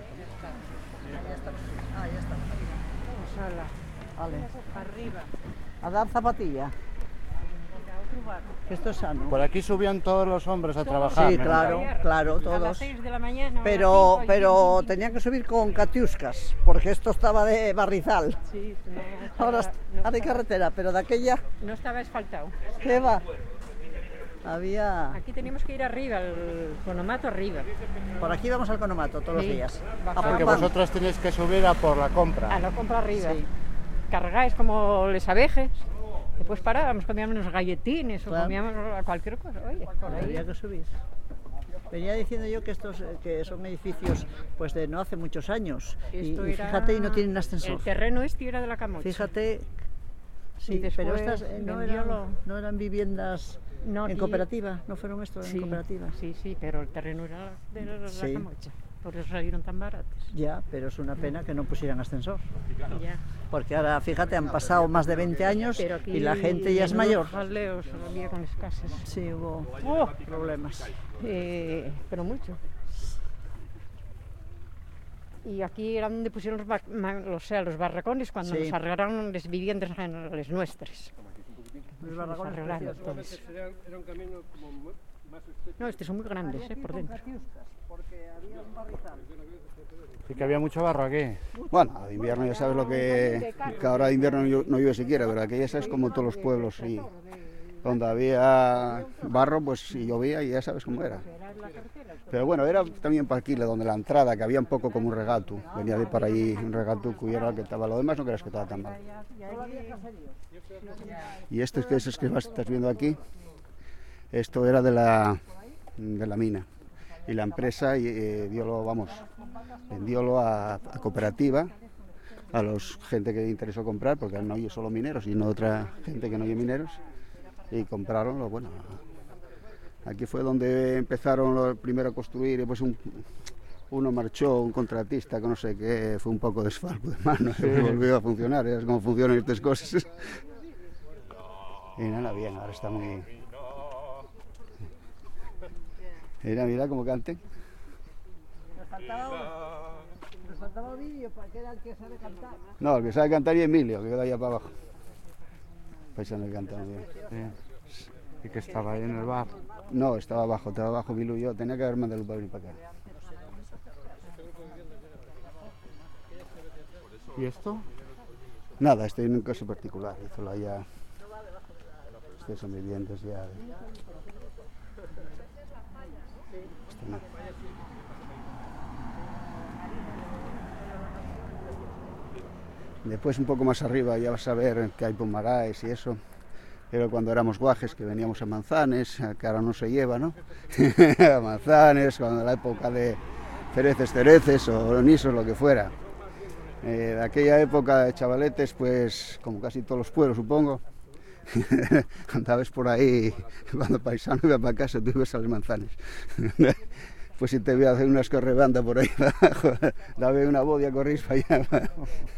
Ya está. Vale. Arriba. A dar zapatilla. Esto es sano. Por aquí subían todos los hombres a trabajar. Sí, ¿no? claro, A las todos. 6 de la mañana. Pero tenían que subir con catiuscas, porque esto estaba de barrizal. Sí, Ahora hay carretera, pero de aquella, no estaba asfaltado. ¿qué va? Había... Aquí teníamos que ir arriba, al Conomato arriba. Por aquí vamos al Conomato todos los Sí, días. Porque vosotros tenéis que subir a por la compra. A la compra arriba. Sí. Cargáis como les abejes. Después parábamos, comíamos unos galletines o Claro. comíamos cualquier cosa. Oye, por ahí. Había que subir. Venía diciendo yo que estos que son edificios pues de no hace muchos años. Y Esto era- fíjate, y no tienen ascensor. El terreno este era de la Camocha. Fíjate, sí, Y después pero estas no eran viviendas No, en y- cooperativa, no fueron esto Sí, en cooperativa. sí, pero el terreno era de la Sí. Camocha. Por eso salieron tan baratos. Ya, pero es una pena que no pusieran ascensor. Ya. Porque ahora, fíjate, han pasado más de 20 años Pero aquí y la gente ya es en mayor. los aldeos había con escasez. Sí, hubo problemas. Pero mucho. Y aquí era donde pusieron los barracones cuando Sí. nos arreglaron las viviendas generales nuestras. Los Nos barracones arreglaron preciosos. todas. Era un camino como más estrecho. No, estos son muy grandes, por dentro. Porque había un barrizal. Sí que había mucho barro aquí. Bueno, de invierno ya sabes lo que ahora de invierno no llueve siquiera, pero aquella es como todos los pueblos, y donde había barro, pues si llovía y ya sabes cómo era. Pero bueno, era también para aquí, donde la entrada, que había un poco como un regato, venía de para allí un regato que era el que estaba, lo demás no creas que estaba tan mal. Y esto es que estás viendo aquí, esto era de la mina. Y la empresa vendiólo a cooperativa, a los gente que interesó comprar, porque no hay solo mineros, sino otra gente que no hay mineros, y compraron, bueno, aquí fue donde empezaron primero a construir, y pues uno marchó, un contratista, que no sé qué, fue un poco desfalco de mano, Sí. volvió a funcionar, es como funcionan estas cosas. Y nada, bien, ahora está muy... Mira cómo canten. Nos faltaba vídeo para que era el que sabe cantar. No, el que sabe cantar es Emilio, que queda allá para abajo. Paisano que canta muy bien. Sí. Y que estaba ahí en el bar. No, estaba abajo, Vilu y yo. Tenía que haber mandado para venir para acá. ¿Y esto? Nada, estoy en un caso particular. Hizo ya... Estos son viviendas ya... Esto no. Después un poco más arriba ya vas a ver que hay pomaraes y eso. Pero cuando éramos guajes, que veníamos a Manzanes, que ahora no se lleva, ¿no? A Manzanes, cuando la época de cereces o nisos, lo que fuera. De aquella época de chavaletes, pues como casi todos los pueblos, supongo, andabas por ahí, cuando paisano iba para casa, tú ibas a los Manzanes. Pues si te voy a hacer una escorrebanda por ahí abajo, dame una bodia, corrís para allá.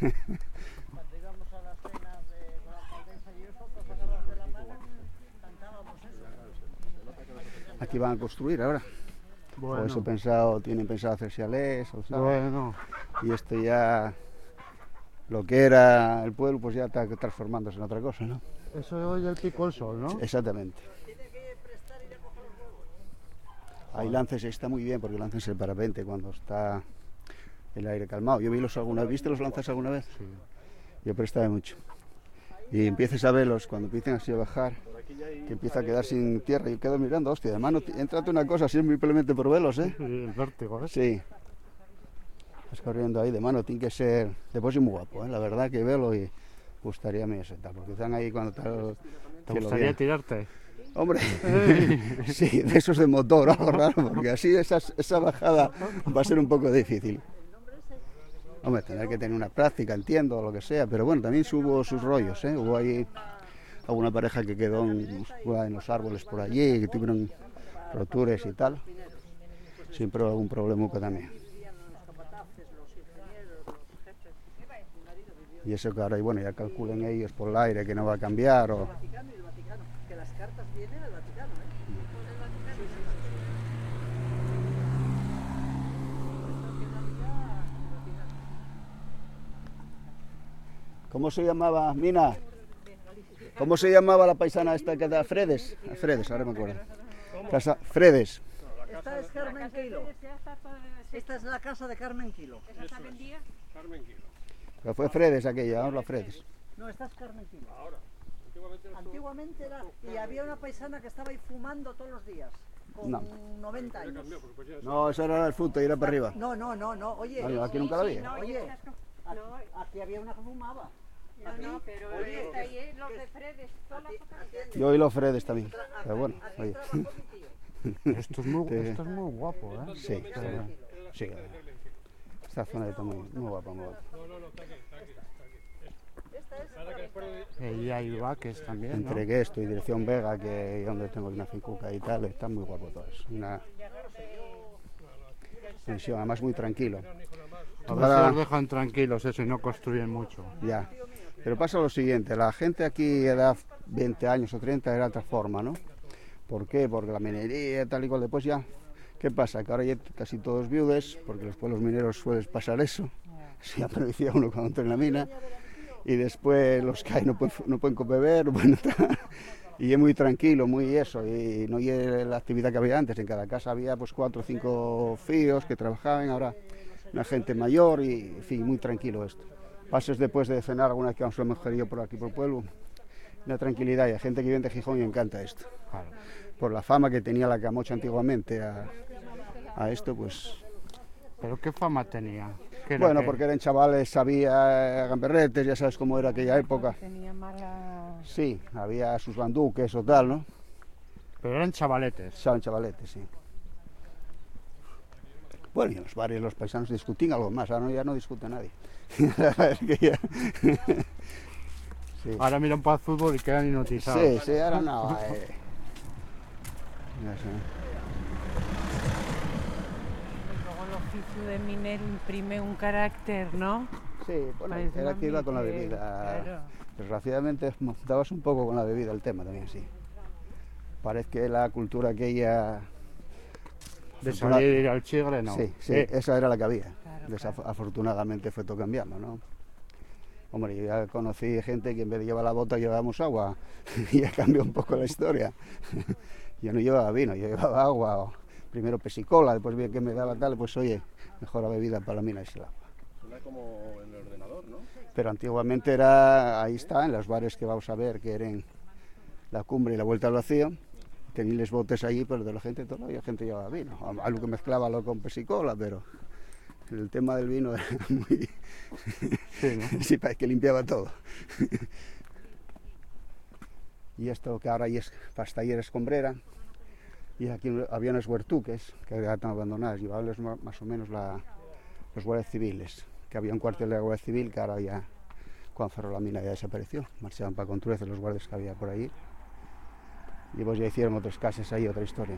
Aquí van a construir ahora. Bueno. Por eso tienen pensado hacer chalés, ¿sabes? Bueno. Y esto ya, lo que era el pueblo, pues ya está transformándose en otra cosa, ¿no? Eso es el Pico del Sol, ¿no? Exactamente. Ahí lances, está muy bien porque lances el parapente cuando está el aire calmado. Yo vi ¿viste los lanzas alguna vez? Sí. Yo prestaba mucho. Y empieces a verlos cuando empiecen así a bajar, que empieza a quedar sin tierra y quedo mirando, hostia, de mano, entrate una cosa simplemente por velos, ¿eh? Sí, el vértigo, ¿eh? Sí. Vas corriendo ahí de mano, tiene que ser, después es muy guapo, ¿eh? La verdad que verlo y gustaría a mí eso, porque están ahí cuando tal... ¿Te gustaría tirarte? Hombre, sí, de esos de motor, algo raro, porque así esa bajada va a ser un poco difícil. Hombre, tener que tener una práctica, entiendo, lo que sea, pero bueno, también hubo sus rollos, ¿eh? Hubo ahí alguna pareja que quedó en los árboles por allí, que tuvieron roturas y tal. Siempre hubo algún problema también. Y eso que ahora, bueno, ya calculen ellos por el aire que no va a cambiar o... Que las cartas vienen del Vaticano, ¿eh? ¿Cómo se llamaba? Mina. ¿Cómo se llamaba la paisana esta que da Fredes? Fredes, ahora me acuerdo. Casa Fredes. Esta es Carmen Quilo. Esta es la casa de Carmen Quilo. ¿Esa vendía? Carmen Quilo. Pero fue Fredes aquella, ahora la Fredes. No, esta es Carmen Quilo. Ahora. Antiguamente era, y había una paisana que estaba ahí fumando todos los días, con No. 90 años. No, eso era el fruto, ir para arriba. No, oye. No, aquí nunca la vi. Oye, aquí había una que fumaba. No, pero está ahí, los de Fredes, toda la Yo oí los Fredes también, pero bueno, oye. Esto es muy guapo, ¿eh? Sí, sí. Esta zona está muy guapa, muy guapa. Y hay vaques también, ¿no? Entre esto y dirección Vega, que es donde tengo una fincuca y tal, está muy guapo todo eso. Una pensión, además muy tranquilo. A ver si los dejan tranquilos eso y no construyen mucho. Ya, pero pasa lo siguiente, la gente aquí edad 20 años o 30 era de otra forma, ¿no? ¿Por qué? Porque la minería tal y cual, después ya, ¿qué pasa? Que ahora ya casi todos viudes, porque los pueblos mineros suele pasar eso, se aprovecha uno cuando entra en la mina, y después los que hay no pueden beber, no pueden estar, y es muy tranquilo, muy eso, y no hay la actividad que había antes, en cada casa había pues 4 o 5 fíos que trabajaban, ahora una gente mayor y, en fin, muy tranquilo esto. Pases después de cenar, alguna vez que vamos a lo mejor yo por aquí por el pueblo, una tranquilidad, y hay gente que viene de Gijón y encanta esto. Claro. Por la fama que tenía la Camocha antiguamente a esto, pues... ¿Pero qué fama tenía? Bueno, porque eran chavales, había gamberretes, ya sabes cómo era aquella época. Tenía mala... Sí, había sus banduques o tal, ¿no? Pero eran chavaletes. Eran chavaletes, sí. Bueno, y en los bares los paisanos discutían algo más, ahora ya no discute nadie. Es que ya... Sí. Ahora miran para el fútbol y quedan hipnotizados. Sí, sí, ahora no. Ya sé. Luego el oficio de minero imprime un carácter, ¿no? Sí, bueno, era que iba con la bebida. Claro. Desgraciadamente dabas un poco con la bebida el tema también, sí. Parece que la cultura aquella... De salir al chigre, no. Sí, sí, esa era la que había. Claro, afortunadamente fue todo cambiando, ¿no? Hombre, yo ya conocí gente que en vez de llevar la bota llevábamos agua y ya cambió un poco la historia. Yo no llevaba vino, yo llevaba agua, primero pesicola, después vi que me daba tal, pues oye, mejor la bebida para la mina es el agua. Suena como en el ordenador, ¿no? Pero antiguamente era, ahí está, en los bares que vamos a ver, que eran la Cumbre y la Vuelta al Vacío, tenían los botes allí, pero de la gente todavía gente llevaba vino, algo que mezclaba lo con pesicola, pero... El tema del vino era muy... Sí, ¿no? Sí, para que limpiaba todo. Y esto que ahora es Pastaller Escombrera, y aquí había unos huertuques que ya están abandonados, llevaban más o menos los guardias civiles, que había un cuartel de la Guardia Civil que ahora ya, cuando cerró la mina, ya desapareció. Marchaban para Contrueces los guardias que había por ahí, y pues ya hicieron otras casas ahí, otra historia.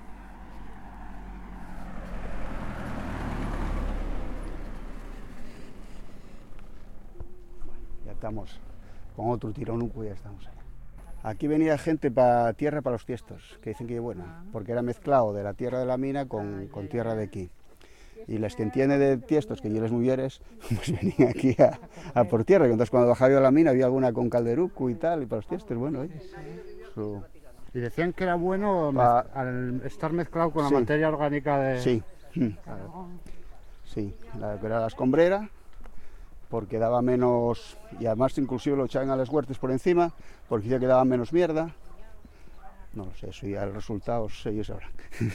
Estamos con otro tironuco y ya estamos allá. Aquí venía gente para tierra para los tiestos, que dicen que es buena, porque era mezclado de la tierra de la mina con tierra de aquí. Y las que entienden de tiestos, que yo les mujeres, pues venían aquí a por tierra. Y entonces cuando bajaba yo a la mina había alguna con calderuco y tal, y para los tiestos, bueno, Y decían que era bueno al estar mezclado con la materia orgánica de... Sí, claro. Sí, era la escombrera, porque daba menos, y además inclusive lo echaban a las huertas por encima, porque decía que daba menos mierda. No lo sé, eso ya el resultado ellos sabrán.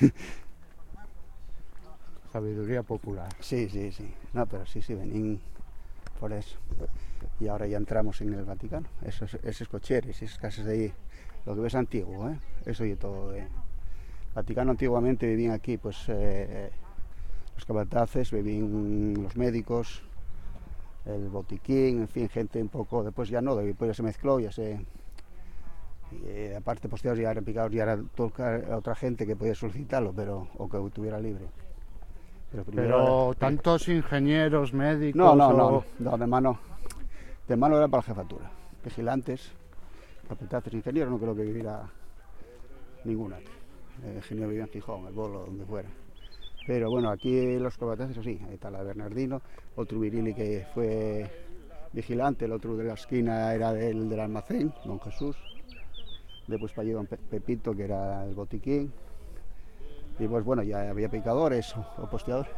Sabiduría popular. Sí, sí, sí. No, pero sí, venían por eso. Y ahora ya entramos en el Vaticano. Esos cocheres, esas casas de ahí, lo que ves antiguo, ¿eh? Eso y todo. Vaticano antiguamente vivían aquí, pues los capataces, vivían los médicos, el botiquín, en fin, gente un poco, después ya no, después ya se mezcló, ya se... Y aparte posterior ya eran picados, ya era otra gente que podía solicitarlo, pero o que estuviera libre. Pero tantos ingenieros, médicos... No, de mano era para la jefatura. Vigilantes, capataces, ingenieros, no creo que viviera ninguna. El ingeniero vivía en Gijón, el Bolo, donde fuera. Pero bueno, aquí los capataces, sí, ahí está la Bernardino, otro virili que fue vigilante, el otro de la esquina era del almacén, don Jesús. Después para allí don Pepito, que era el botiquín. Y pues bueno, ya había picadores o posteadores.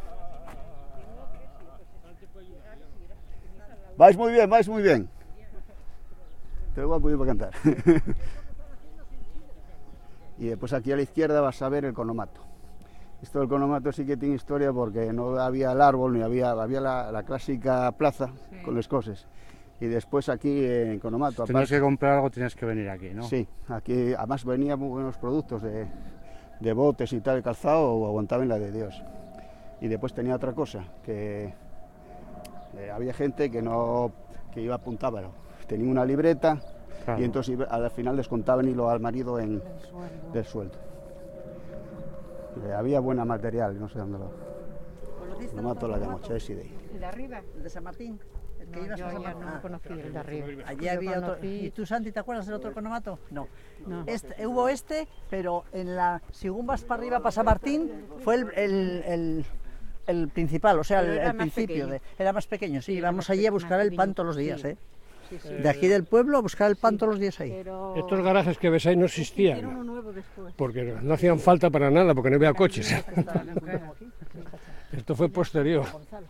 Vais muy bien, vais muy bien. Te lo voy a poner para cantar. Y después aquí a la izquierda vas a ver el Conomato. Esto del Conomato sí que tiene historia porque no había el árbol, ni había la clásica plaza con las cosas. Y después aquí en Conomato... Si tenías que comprar algo tienes que venir aquí, ¿no? Sí, aquí además venían muy buenos productos de botes y tal, calzado, o aguantaban la de Dios. Y después tenía otra cosa, que había gente que iba apuntábalo. Tenía una libreta, claro, y entonces al final descontaban y lo al marido del sueldo. Había buena material, no sé dónde lo mato la Camocha, es de ahí. ¿El de arriba? ¿El de San Martín? ¿El que ibas a San Martín? No conocí el de arriba. Allí había otro. ¿Y tú, Santi, te acuerdas del otro Conomato? No. Hubo pero según vas para arriba, para San Martín, fue el principal, o sea, el principio. Era más pequeño, sí. Íbamos allí a buscar el pan todos los días, ¿eh? De aquí del pueblo a buscar el pan todos los días ahí. Estos garajes que ves ahí no existían, porque no hacían falta para nada, porque no había coches. Esto fue posterior.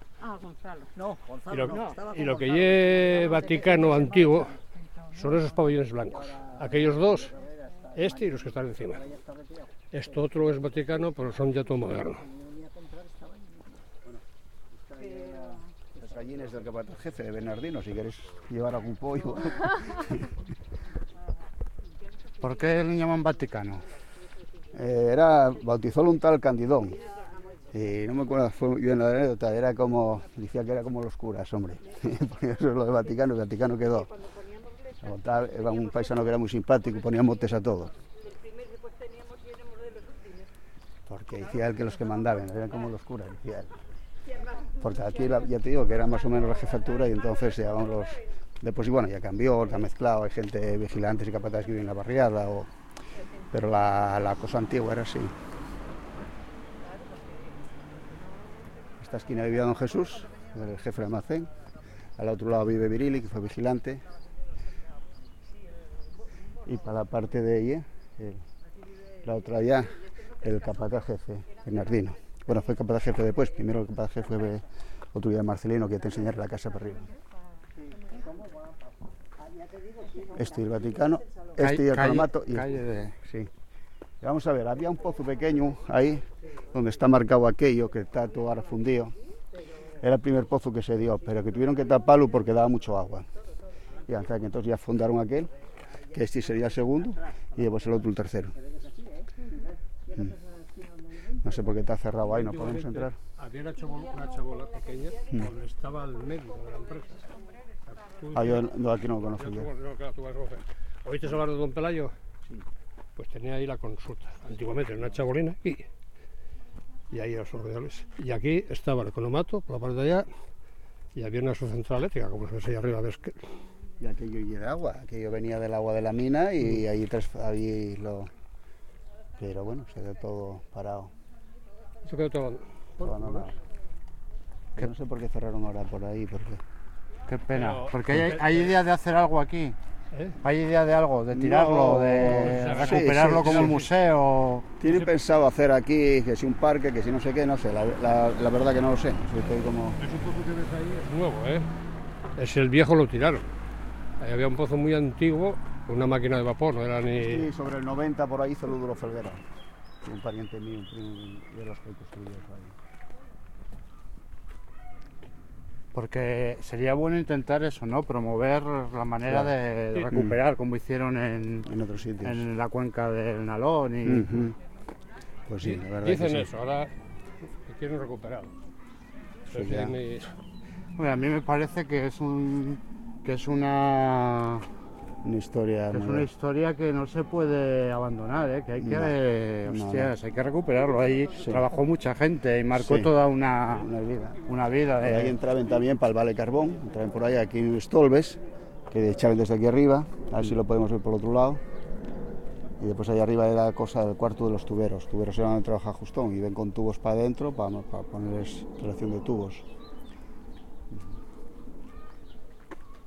Y lo que lleva Vaticano antiguo son esos pabellones blancos. Aquellos dos, este y los que están encima. Esto otro es Vaticano, pero son ya todo moderno. Gallines del capataz jefe de Bernardino, si queréis llevar algún pollo. ¿Por qué le llaman Vaticano? Bautizó un tal Candidón, y no me acuerdo fue bien la anécdota, decía que era como los curas, hombre. Porque eso es lo de Vaticano, el Vaticano quedó. Era un paisano que era muy simpático, ponía motes a todo. Porque decía él que los que mandaban eran como los curas, decía él. Porque aquí ya te digo que era más o menos la jefatura y entonces llevamos después bueno, ya cambió, ya mezclado, hay gente vigilantes y capataces que viven en la barriada, pero la cosa antigua era así. Esta esquina vivía don Jesús, el jefe de almacén, al otro lado vive Virili, que fue vigilante, y para la parte de ella, la otra allá, el capataz jefe, Bernardino. Bueno, fue capataz jefe después, primero el capataz jefe fue otro día Marcelino, que te enseñaré la casa para arriba. Este y el Vaticano, este y el Conomato. Sí. Y vamos a ver, había un pozo pequeño ahí, donde está marcado aquello, que está todo ahora fundido. Era el primer pozo que se dio, pero que tuvieron que taparlo porque daba mucho agua. Y hasta que entonces ya fundaron aquel, que este sería el segundo, y después el otro el tercero. No sé por qué está cerrado ahí, no podemos entrar. Había una chabola pequeña donde estaba el médico de la empresa. Yo aquí no lo conozco yo. Claro, tú vas a conocer. ¿Oíste hablar de don Pelayo? Sí. Pues tenía ahí la consulta. Antiguamente en una chabolina y ahí los alrededores. Y aquí estaba el Conomato, por la parte de allá, y había una subcentral eléctrica, como se ve ahí arriba. ¿Ves que? Y aquello y de agua, aquello venía del agua de la mina y ahí lo... Pero bueno, se quedó todo parado. Eso quedó todo abandonado. No sé por qué cerraron ahora por ahí, porque... Qué pena, porque hay idea de hacer algo aquí. Hay idea de algo, de tirarlo, de recuperarlo como museo. Tienen pensado hacer aquí, que si un parque, que si no sé qué, no sé, la verdad que no lo sé. Estoy como... Ese pozo que ves ahí es nuevo, Es el viejo, lo tiraron. Ahí había un pozo muy antiguo, con una máquina de vapor, no era ni... Sí, sobre el 90 por ahí hizo Luduro Felguera, un pariente mío, un primo de los que construyó ahí. Porque sería bueno intentar eso, ¿no? Promover la manera de recuperar, como hicieron en otros sitios. En la cuenca del Nalón y... Pues sí, la verdad. Dicen que eso, ahora que quieren recuperarlo. Bueno, a mí me parece que es una historia. Es una historia que no se puede abandonar, que hay que, hay que recuperarlo. Ahí trabajó mucha gente y marcó toda una vida. Ahí entraban también para el Vale Carbón, entraban por ahí aquí en Stolbes, que echaban desde aquí arriba, a ver si lo podemos ver por el otro lado. Y después allá arriba era cosa del cuarto de los tuberos. Tuberos eran donde trabaja Justón y ven con tubos para adentro para ponerles relación de tubos.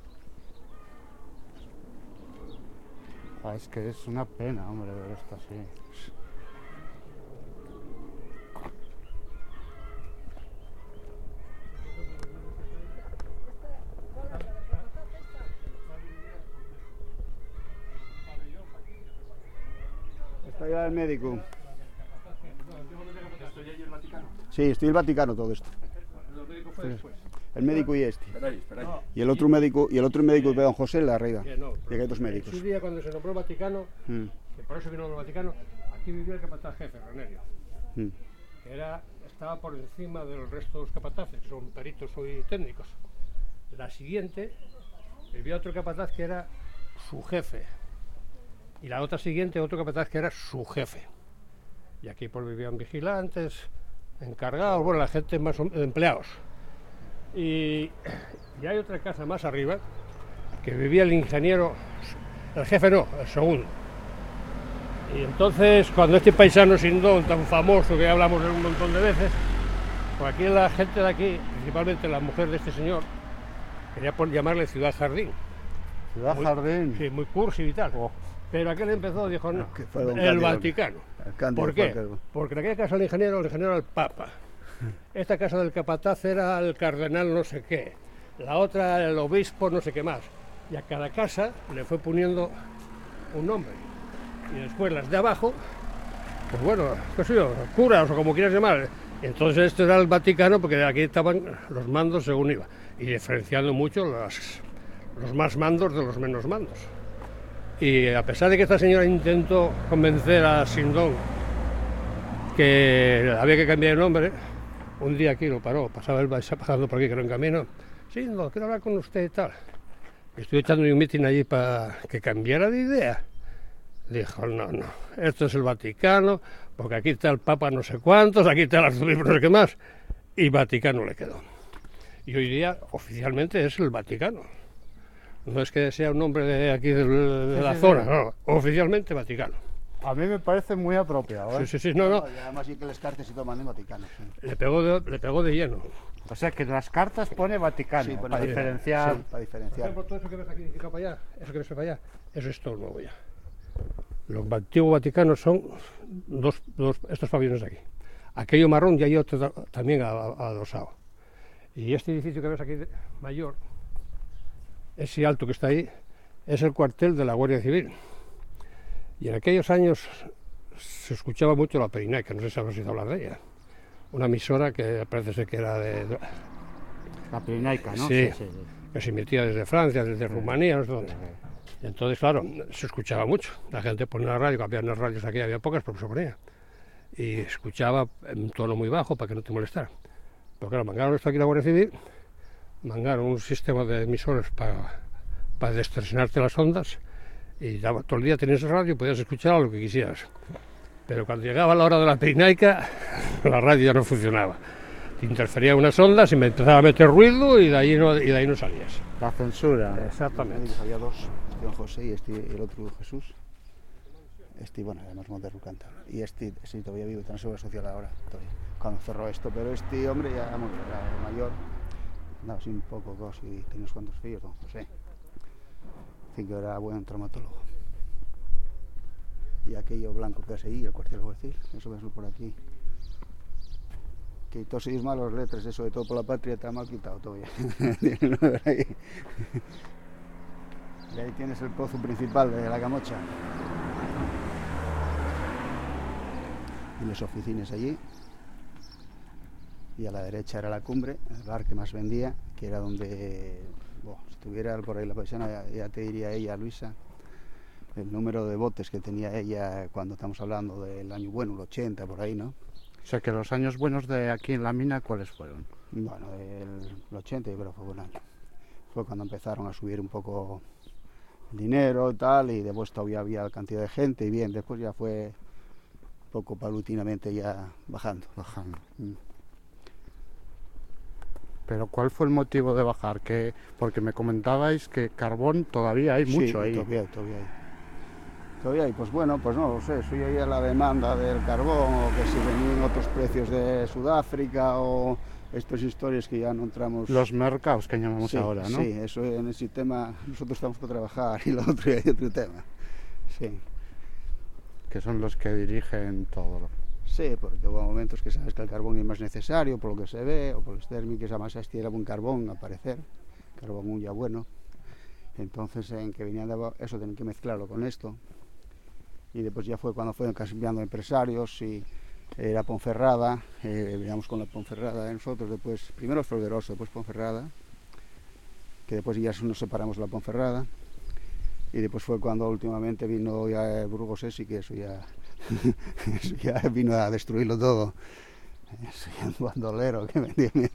Es que es una pena, hombre, ver esto así. Está ya el médico. ¿Estoy ahí el Vaticano? Sí, estoy en el Vaticano todo esto. ¿El médico fue después? El médico y este. Espera ahí. Y el otro médico de don José en la arriba. Y aquí hay dos médicos. En su día, cuando se nombró Vaticano, que por eso vino el Vaticano, aquí vivía el capataz jefe, Renerio, que estaba por encima del resto de los capataces, que son peritos y técnicos. La siguiente, vivía otro capataz que era su jefe. Y la otra siguiente, otro capataz que era su jefe. Y aquí pues vivían vigilantes, encargados, bueno, la gente más empleados. Y hay otra casa más arriba, que vivía el ingeniero, el jefe no, el segundo. Y entonces, cuando este paisano Sindón, tan famoso que hablamos un montón de veces, pues aquí la gente de aquí, principalmente la mujer de este señor, quería llamarle Ciudad Jardín. ¿Ciudad Jardín? Sí, muy cursi y tal. Pero aquel empezó, dijo, no, el Vaticano. ¿Por qué? Porque en aquella casa el ingeniero era el Papa. Esta casa del capataz era el cardenal no sé qué. La otra el obispo no sé qué más. Y a cada casa le fue poniendo un nombre. Y después las de abajo, pues bueno, qué sé yo, curas o como quieras llamar. Entonces esto era el Vaticano porque aquí estaban los mandos según iba. Y diferenciando mucho los más mandos de los menos mandos. Y a pesar de que esta señora intentó convencer a Sindón que había que cambiar el nombre, un día aquí lo paró, pasaba él pasando por aquí, que era en camino. Sindón, quiero hablar con usted y tal. Estoy echando un mitin allí para que cambiara de idea. Dijo, no, esto es el Vaticano, porque aquí está el Papa no sé cuántos, aquí está el arzobispo no sé qué más, y Vaticano le quedó. Y hoy día oficialmente es el Vaticano. No es que sea un nombre de aquí de la zona, no, oficialmente Vaticano. A mí me parece muy apropiado, ¿eh? Sí, no. Y además sí que las cartas se toman en Vaticano. Sí. Le pegó de lleno. O sea que en las cartas pone Vaticano, sí, para diferenciar. Sí, para diferenciar. Por todo eso que ves aquí para allá, eso que ves para allá, eso es todo nuevo ya. Los antiguos Vaticanos son estos pabellones de aquí. Aquello marrón y hay otro también adosado. Y este edificio que ves aquí mayor, ese alto que está ahí, es el cuartel de la Guardia Civil. Y en aquellos años se escuchaba mucho la Perinaica, no sé si habrás oído hablar de ella. Una emisora que parece ser que era de... La Perinaica, ¿no? Sí, que se emitía desde Francia, desde Rumanía, no sé dónde. Y entonces, claro, se escuchaba mucho. La gente ponía la radio, que había unas radios aquí, había pocas, pero se ponía. Y escuchaba en un tono muy bajo para que no te molestara. Pero claro, mangaron esto aquí la Guardia Civil, mangaron un sistema de emisores para distorsionarte las ondas, y todo el día tenías radio y podías escuchar lo que quisieras. Pero cuando llegaba la hora de la Perinaica, la radio ya no funcionaba. Te interfería unas ondas y me empezaba a meter ruido y de ahí no salías. La censura. Exactamente. Había dos, don José y el otro Jesús. Bueno, además moderno canta. Y sí, todavía vive, está en la seguridad social ahora, todavía, cuando cerró esto. Pero este hombre ya era mayor, andaba así un poco y tenía unos cuantos fillos, don José. Así que era buen traumatólogo. Y aquello blanco que hace ahí, el cuartel Guardia, eso ves por aquí. Que todos ellos malos letras, eso de todo por la patria está mal quitado todavía. Y ahí tienes el pozo principal de la Camocha. Y las oficinas allí. Y a la derecha era la cumbre, el bar que más vendía, que era donde, si estuviera por ahí la paisana, ya te diría ella, Luisa, el número de botes que tenía ella cuando estamos hablando del año bueno, el 80, por ahí, ¿no? O sea que los años buenos de aquí en la mina, ¿cuáles fueron? Bueno, el 80 yo creo que fue buen año. Fue cuando empezaron a subir un poco el dinero y tal, y después todavía había cantidad de gente, y bien, después ya fue un poco paulatinamente ya bajando. Pero ¿cuál fue el motivo de bajar? Porque me comentabais que carbón todavía hay mucho ahí. Todavía hay, pues bueno, pues no lo sé, soy ahí a la demanda del carbón, o que si venían otros precios de Sudáfrica, o estas historias que ya no entramos... Los mercados que llamamos ahora, ¿no? Sí, eso en ese tema nosotros estamos por trabajar, y lo otro hay otro tema. Sí. Que son los que dirigen todo. Sí, porque hubo momentos que sabes que el carbón es más necesario, por lo que se ve, o por los térmicos, además era buen carbón a parecer, carbón muy ya bueno. Entonces, en que venían de eso, tenían que mezclarlo con esto. Y después ya fue cuando fueron cambiando empresarios y la Ponferrada, veníamos con la Ponferrada nosotros, después, primero Folgueroso, después Ponferrada, que después ya nos separamos de la Ponferrada. Y después fue cuando últimamente vino ya Burgos y que eso ya vino a destruirlo todo. Soy un bandolero que me entiende.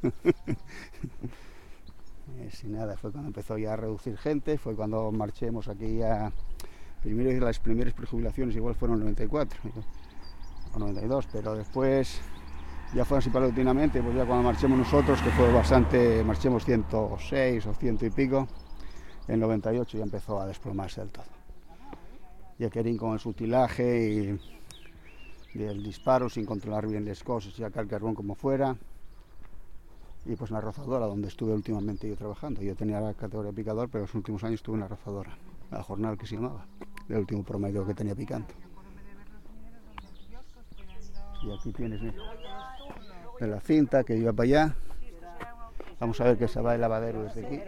Sin nada, fue cuando empezó ya a reducir gente, fue cuando marchemos aquí ya. Primero las primeras prejubilaciones igual fueron en 94 o 92, pero después ya fue así paulatinamente, pues ya cuando marchemos nosotros, que fue bastante, marchemos 106 o 100 y pico, en 98 ya empezó a desplomarse del todo. Ya querían con el sutilaje y el disparo sin controlar bien las cosas, ya el carbón como fuera. Y pues en la rozadora, donde estuve últimamente yo trabajando. Yo tenía la categoría picador, pero los últimos años estuve en la rozadora, la jornal que se llamaba, el último promedio que tenía picando. Y aquí tienes de la cinta que iba para allá. Vamos a ver que se va el lavadero desde aquí.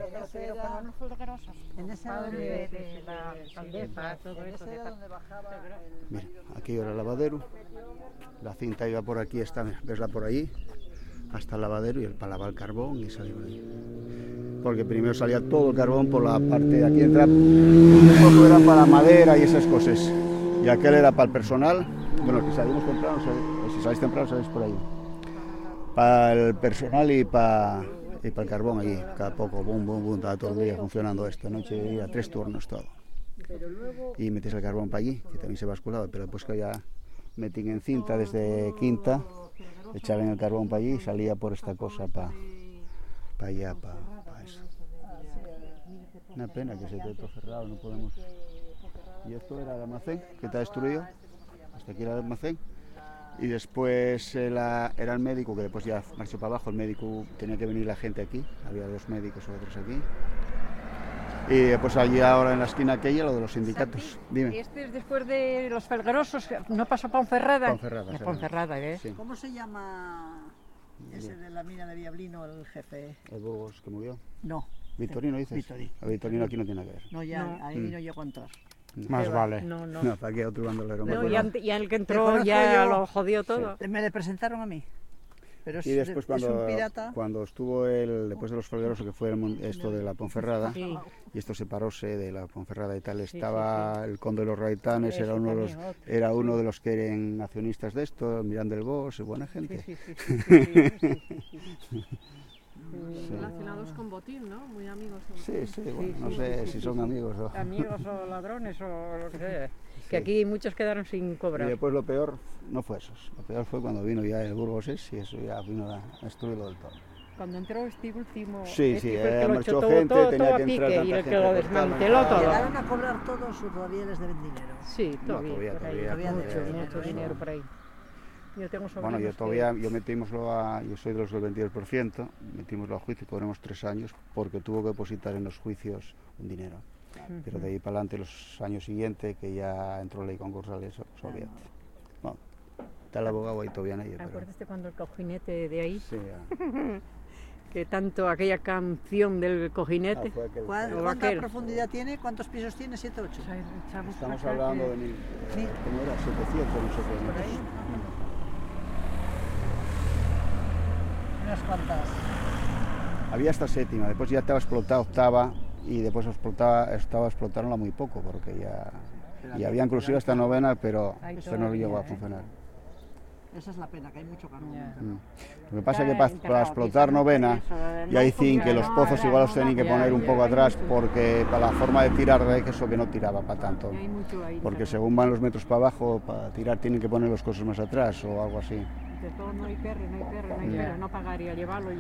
Mira, aquí era el lavadero, la cinta iba por aquí, vesla por ahí, hasta el lavadero y para lavar el carbón y salir por ahí. Porque primero salía todo el carbón por la parte de aquí, entra, un poco era para madera y esas cosas. Y aquel era para el personal, bueno, que salimos temprano, si salís temprano salís por ahí. Para el personal y para el carbón allí, cada poco, bum, bum, bum, estaba todo el día funcionando esto, noche y día, 3 turnos todo. Y metes el carbón para allí, que también se basculaba, pero después que ya metí en cinta desde quinta, echaban el carbón para allí y salía por esta cosa para allá, para eso. Una pena que se quede todo cerrado, no podemos. Y esto era el almacén, que está destruido, hasta aquí era el almacén. Y después era el médico, que después ya marchó para abajo, el médico tenía que venir la gente aquí, había 2 médicos o 3 aquí. Y después allí ahora en la esquina aquella, lo de los sindicatos. Dime. Este es después de los Felguerosos, ¿no pasó Ponferrada? Ponferrada. Ponferrada, ¿eh? Sí. ¿Cómo se llama ese de la mina de Villablino, el jefe? ¿El Burgos que murió? No. ¿Vitorino dices? Vitorino. El Vitorino aquí no tiene nada que ver. No, ya, ahí no llegó a entrar. Más vale. No. No, para que otro bandolero. No, ya el que entró ya lo jodió todo. Sí. Me le presentaron a mí. Pero y después es un pirata. Cuando estuvo después de los Folguerosos, que fue esto de la Ponferrada, sí. Y esto separóse de la Ponferrada y tal, estaba el conde de los Raitanes, era uno de los que eran accionistas de esto, Miranda del Bos, buena gente. Sí. Relacionados con Botín, ¿no? Muy amigos. Sí, bueno, no sé si son amigos o... Amigos o ladrones o lo que sea. Que aquí muchos quedaron sin cobrar. Y después lo peor no fue eso. Lo peor fue cuando vino ya el Burgos y eso ya vino a destruirlo del todo. Cuando entró este último... Sí, marchó todo, gente, todo, tenía todo que entrar pique, tanta y el gente que lo desmanteló todo. Llegaron a cobrar todos sus rodillas de dinero. Sí, todavía mucho no. dinero por ahí. Yo tengo bueno, yo soy de los del 22%, metimoslo a juicio y cobramos 3 años porque tuvo que depositar en los juicios un dinero. Pero de ahí para adelante, los años siguientes, que ya entró ley concursal, eso, pues olvídate. Bueno, está el abogado ahí todavía en ello. ¿Acuerdas cuando el cojinete de ahí? Sí, que tanto aquella canción del cojinete. ¿Cuánta profundidad tiene? ¿Cuántos pisos tiene? 7, 8. Estamos hablando de ¿cómo era? 700, no sé qué. Unas cuantas. Había hasta 7ª, después ya estaba explotado 8ª y después explotaronla muy poco porque ya había inclusive hasta 9ª, pero eso no llegó a funcionar. Esa es la pena, que hay mucho carbón. Lo que pasa es que para explotar 9ª ya dicen que los pozos igual los tienen que poner un poco atrás porque para la forma de tirar de eso que no tiraba para tanto. Porque según van los metros para abajo, para tirar tienen que poner los cosas más atrás o algo así. De todo no hay perro, no pagar y a llevarlo y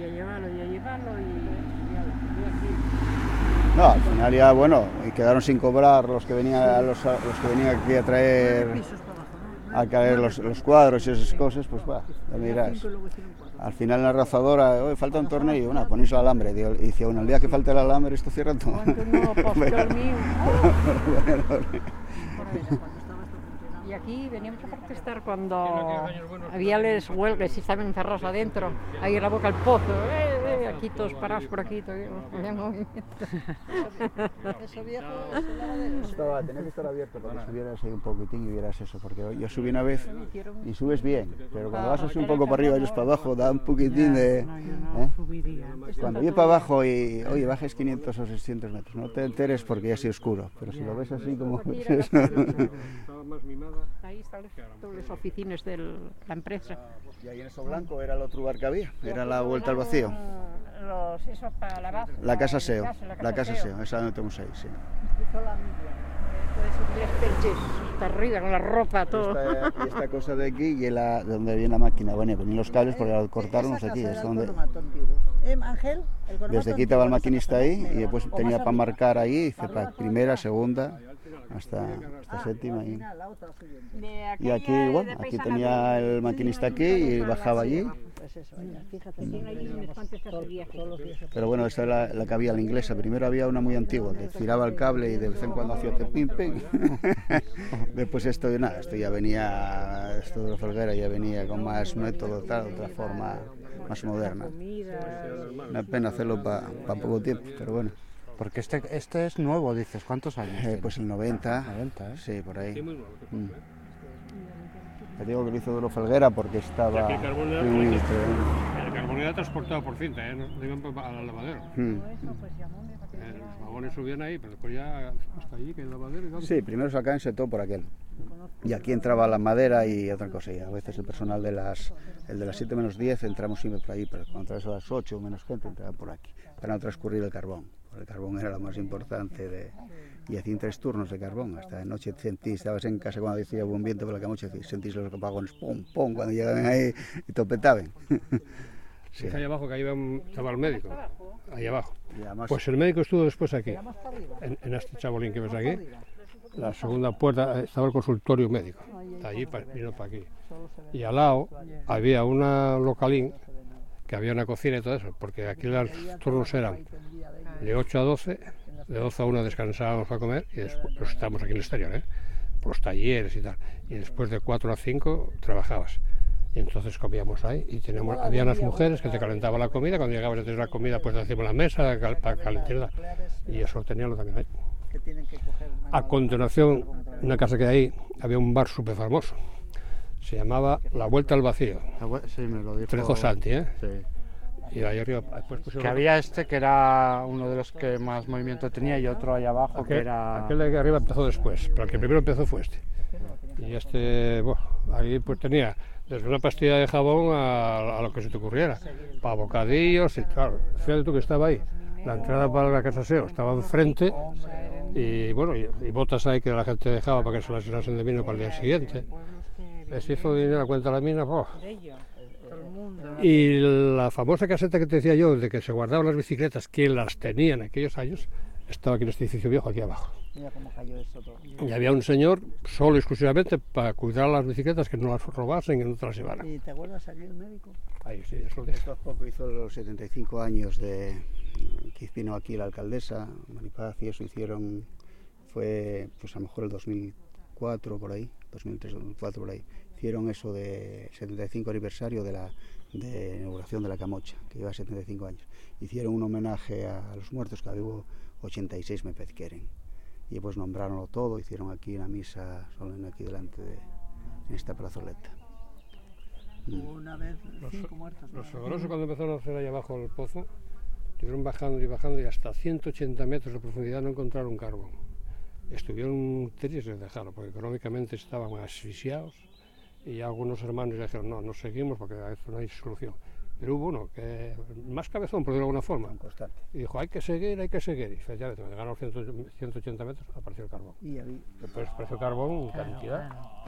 No, al final ya, bueno, y quedaron sin cobrar los que venían aquí a traer los cuadros y esas cosas, pues va, ya me dirás. Al final en la rozadora, hoy falta un tornillo, ponéis el alambre, y dice uno, el día que falte el alambre esto cierra todo. Y aquí veníamos a protestar cuando había les huelgas y estaban encerrados adentro, ahí en la boca del pozo, aquí todos parados por aquí, todavía había movimiento. Eso viejo, ese lavadero. Tenía que estar abierto para que subieras ahí un poquitín y vieras eso, porque yo subí una vez y subes bien, pero cuando vas así un poco para arriba y ellos para abajo, da un poquitín de... Cuando yo para abajo y, oye, bajes 500 o 600 metros, no te enteres porque ya es oscuro, pero si lo ves así como... Ahí están todas las oficinas de la empresa. Y ahí en eso blanco era el otro lugar que había, era la vuelta al vacío. Eso para lavar. La casa SEO, esa donde tenemos ahí, sí. Puedes subir perches hasta arriba con la ropa, todo. Esta cosa de aquí y donde viene la máquina, bueno, ponían los cables porque al cortarnos aquí es donde... Ángel, desde aquí estaba el maquinista ahí y después tenía para marcar ahí, hice para primera, segunda, hasta séptima. Y aquí igual, aquí tenía el maquinista aquí y bajaba allí. Pero bueno, esta es la que había, la inglesa. Primero había una muy antigua que giraba el cable y de vez en cuando hacía pim pim. Después esto ya venía, esto de la Folguera ya venía con más método, tal, otra forma más moderna. Una pena hacerlo para poco tiempo, pero bueno. Porque este es nuevo, dices, ¿cuántos años? Pues el 90, sí, por ahí. Te digo que lo hizo de la Folguera porque estaba... El carbón era transportado por cinta, no iban al lavadero. Los vagones subían ahí, pero después ya hasta allí, que el lavadero... Sí, primero sacaban todo por aquel. Y aquí entraba la madera y otra cosa. Y a veces el personal de las 7 menos 10 entramos siempre por ahí, pero cuando entras a las 8 menos gente entraba por aquí, para no transcurrir el carbón. El carbón era lo más importante y hacían 3 turnos de carbón. Hasta de noche estabas en casa cuando decía buen viento por la camocha, sentís los vagones pum, pum, cuando llegaban ahí y topetaban. Sí. Ahí abajo que estaba el médico, ahí abajo. Pues el médico estuvo después aquí, en este chabolín que ves aquí. La segunda puerta estaba el consultorio médico, de allí vino para aquí. Y al lado había una localín, que había una cocina y todo eso, porque aquí los turnos eran de 8 a 12, de 12 a 1 descansábamos para comer y después pues, estábamos aquí en el exterior, por los talleres y tal. Y después de 4 a 5 trabajabas. Y entonces comíamos ahí y había unas mujeres que te calentaban la comida, cuando llegabas a tener la comida pues encima de la mesa para calentarla y eso teníamos también ahí. A continuación, en una casa que hay ahí, había un bar súper famoso, se llamaba La Vuelta al Vacío. Sí, me lo dijo. Trejo Santi, Sí. Y ahí arriba después que había que era uno de los que más movimiento tenía y otro ahí abajo que era... Aquel de aquí arriba empezó después, pero el que primero empezó fue este. Y bueno, ahí pues tenía desde una pastilla de jabón a lo que se te ocurriera, para bocadillos y claro, fíjate tú que estaba ahí, la entrada para la casa SEO estaba enfrente y bueno, y botas ahí que la gente dejaba para que se las llenasen de vino para el día siguiente. Les hizo dinero a cuenta de la mina, Y la famosa caseta que te decía yo, de que se guardaban las bicicletas, que las tenían en aquellos años, estaba aquí en este edificio viejo, aquí abajo. Mira cómo cayó eso todo. Y había un señor solo exclusivamente para cuidar las bicicletas, que no las robasen y no te las llevaran. ¿Y te acuerdas aquí el médico? Ahí sí, eso lo dije. Esto poco hizo los 75 años que vino aquí la alcaldesa, Maripaz, y eso fue pues a lo mejor el 2004 por ahí, 2003, 2004 por ahí. Hicieron eso de 75 aniversario de inauguración de la Camocha, que lleva 75 años. Hicieron un homenaje a los muertos, que hubo 86 me parece que eran. Y pues nombraronlo todo, hicieron aquí una misa solo aquí delante en esta plazoleta. Una vez 5 muertos. Los Sogrosos cuando empezaron a hacer ahí abajo el pozo, estuvieron bajando y hasta 180 metros de profundidad no encontraron carbón. Estuvieron tristes de dejarlo, porque económicamente estaban asfixiados y algunos hermanos dijeron, no seguimos porque a esto no hay solución. Pero hubo uno que, más cabezón por decirlo de alguna forma, y dijo, hay que seguir, y efectivamente, cuando llegaron a 180 metros, apareció el carbón. Después apareció carbón en cantidad.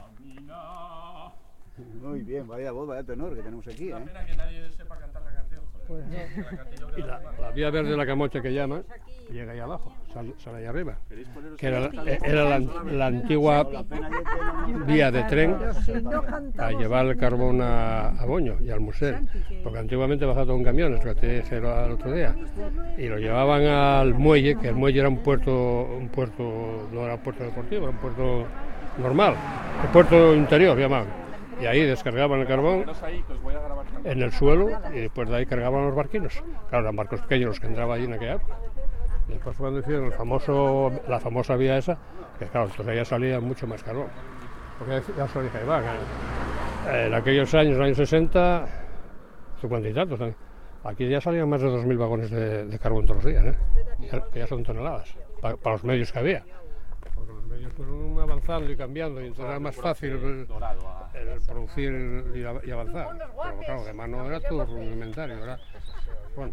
Muy bien, vaya voz, vaya tenor que tenemos aquí, Una pena que nadie sepa cantar la canción. Pues, y la vía verde de la Camocha que llaman, llega ahí abajo, sale ahí arriba, que era la antigua vía de tren a llevar el carbón a Boño y al museo, porque antiguamente bajaba todo en camiones, lo que te dije el otro día, y lo llevaban al muelle, que el muelle era un puerto no era un puerto deportivo, era un puerto normal, el puerto interior llamaban. Y ahí descargaban el carbón en el suelo y después de ahí cargaban los barquinos. Claro, eran barcos pequeños los que entraban allí en aquella época. Y después fue cuando hicieron la famosa vía esa, que claro, entonces ya salía mucho más carbón. Porque ya se lo dije, en aquellos años 60, 50 y tantos también, aquí ya salían más de 2.000 vagones de carbón todos los días, que ya son toneladas, para los medios que había. Porque los medios fueron avanzando y cambiando, y entonces era más fácil el producir y avanzar. Pero claro, de mano era todo rudimentario, ¿verdad? Bueno,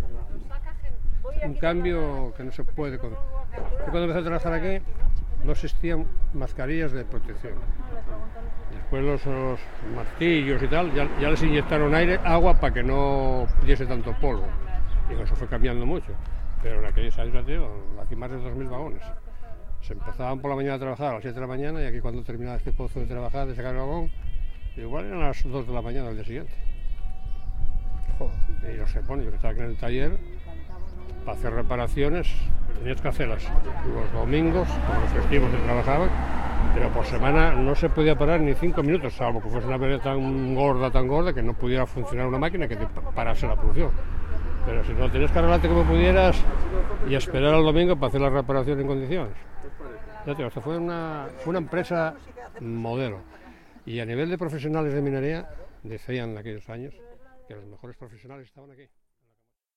un cambio que no se puede... Yo cuando empecé a trabajar aquí no existían mascarillas de protección. Después los martillos y tal, ya les inyectaron agua para que no diese tanto polvo. Y eso fue cambiando mucho. Pero en aquellos años, tío, aquí más de 2.000 vagones. Se empezaban por la mañana a trabajar a las 7 de la mañana y aquí cuando terminaba este pozo de trabajar, de sacar el vagón, igual eran las 2 de la mañana del día siguiente. Joder. Y yo que estaba aquí en el taller, para hacer reparaciones, tenías que hacerlas los domingos, con los festivos que trabajaban, pero por semana no se podía parar ni 5 minutos, salvo que fuese una avería tan gorda, que no pudiera funcionar una máquina que te parase la producción. Pero si no, tenías que arreglarte como pudieras y esperar al domingo para hacer la reparación en condiciones. Ya te digo, esto fue una empresa modelo. Y a nivel de profesionales de minería, decían en aquellos años que los mejores profesionales estaban aquí.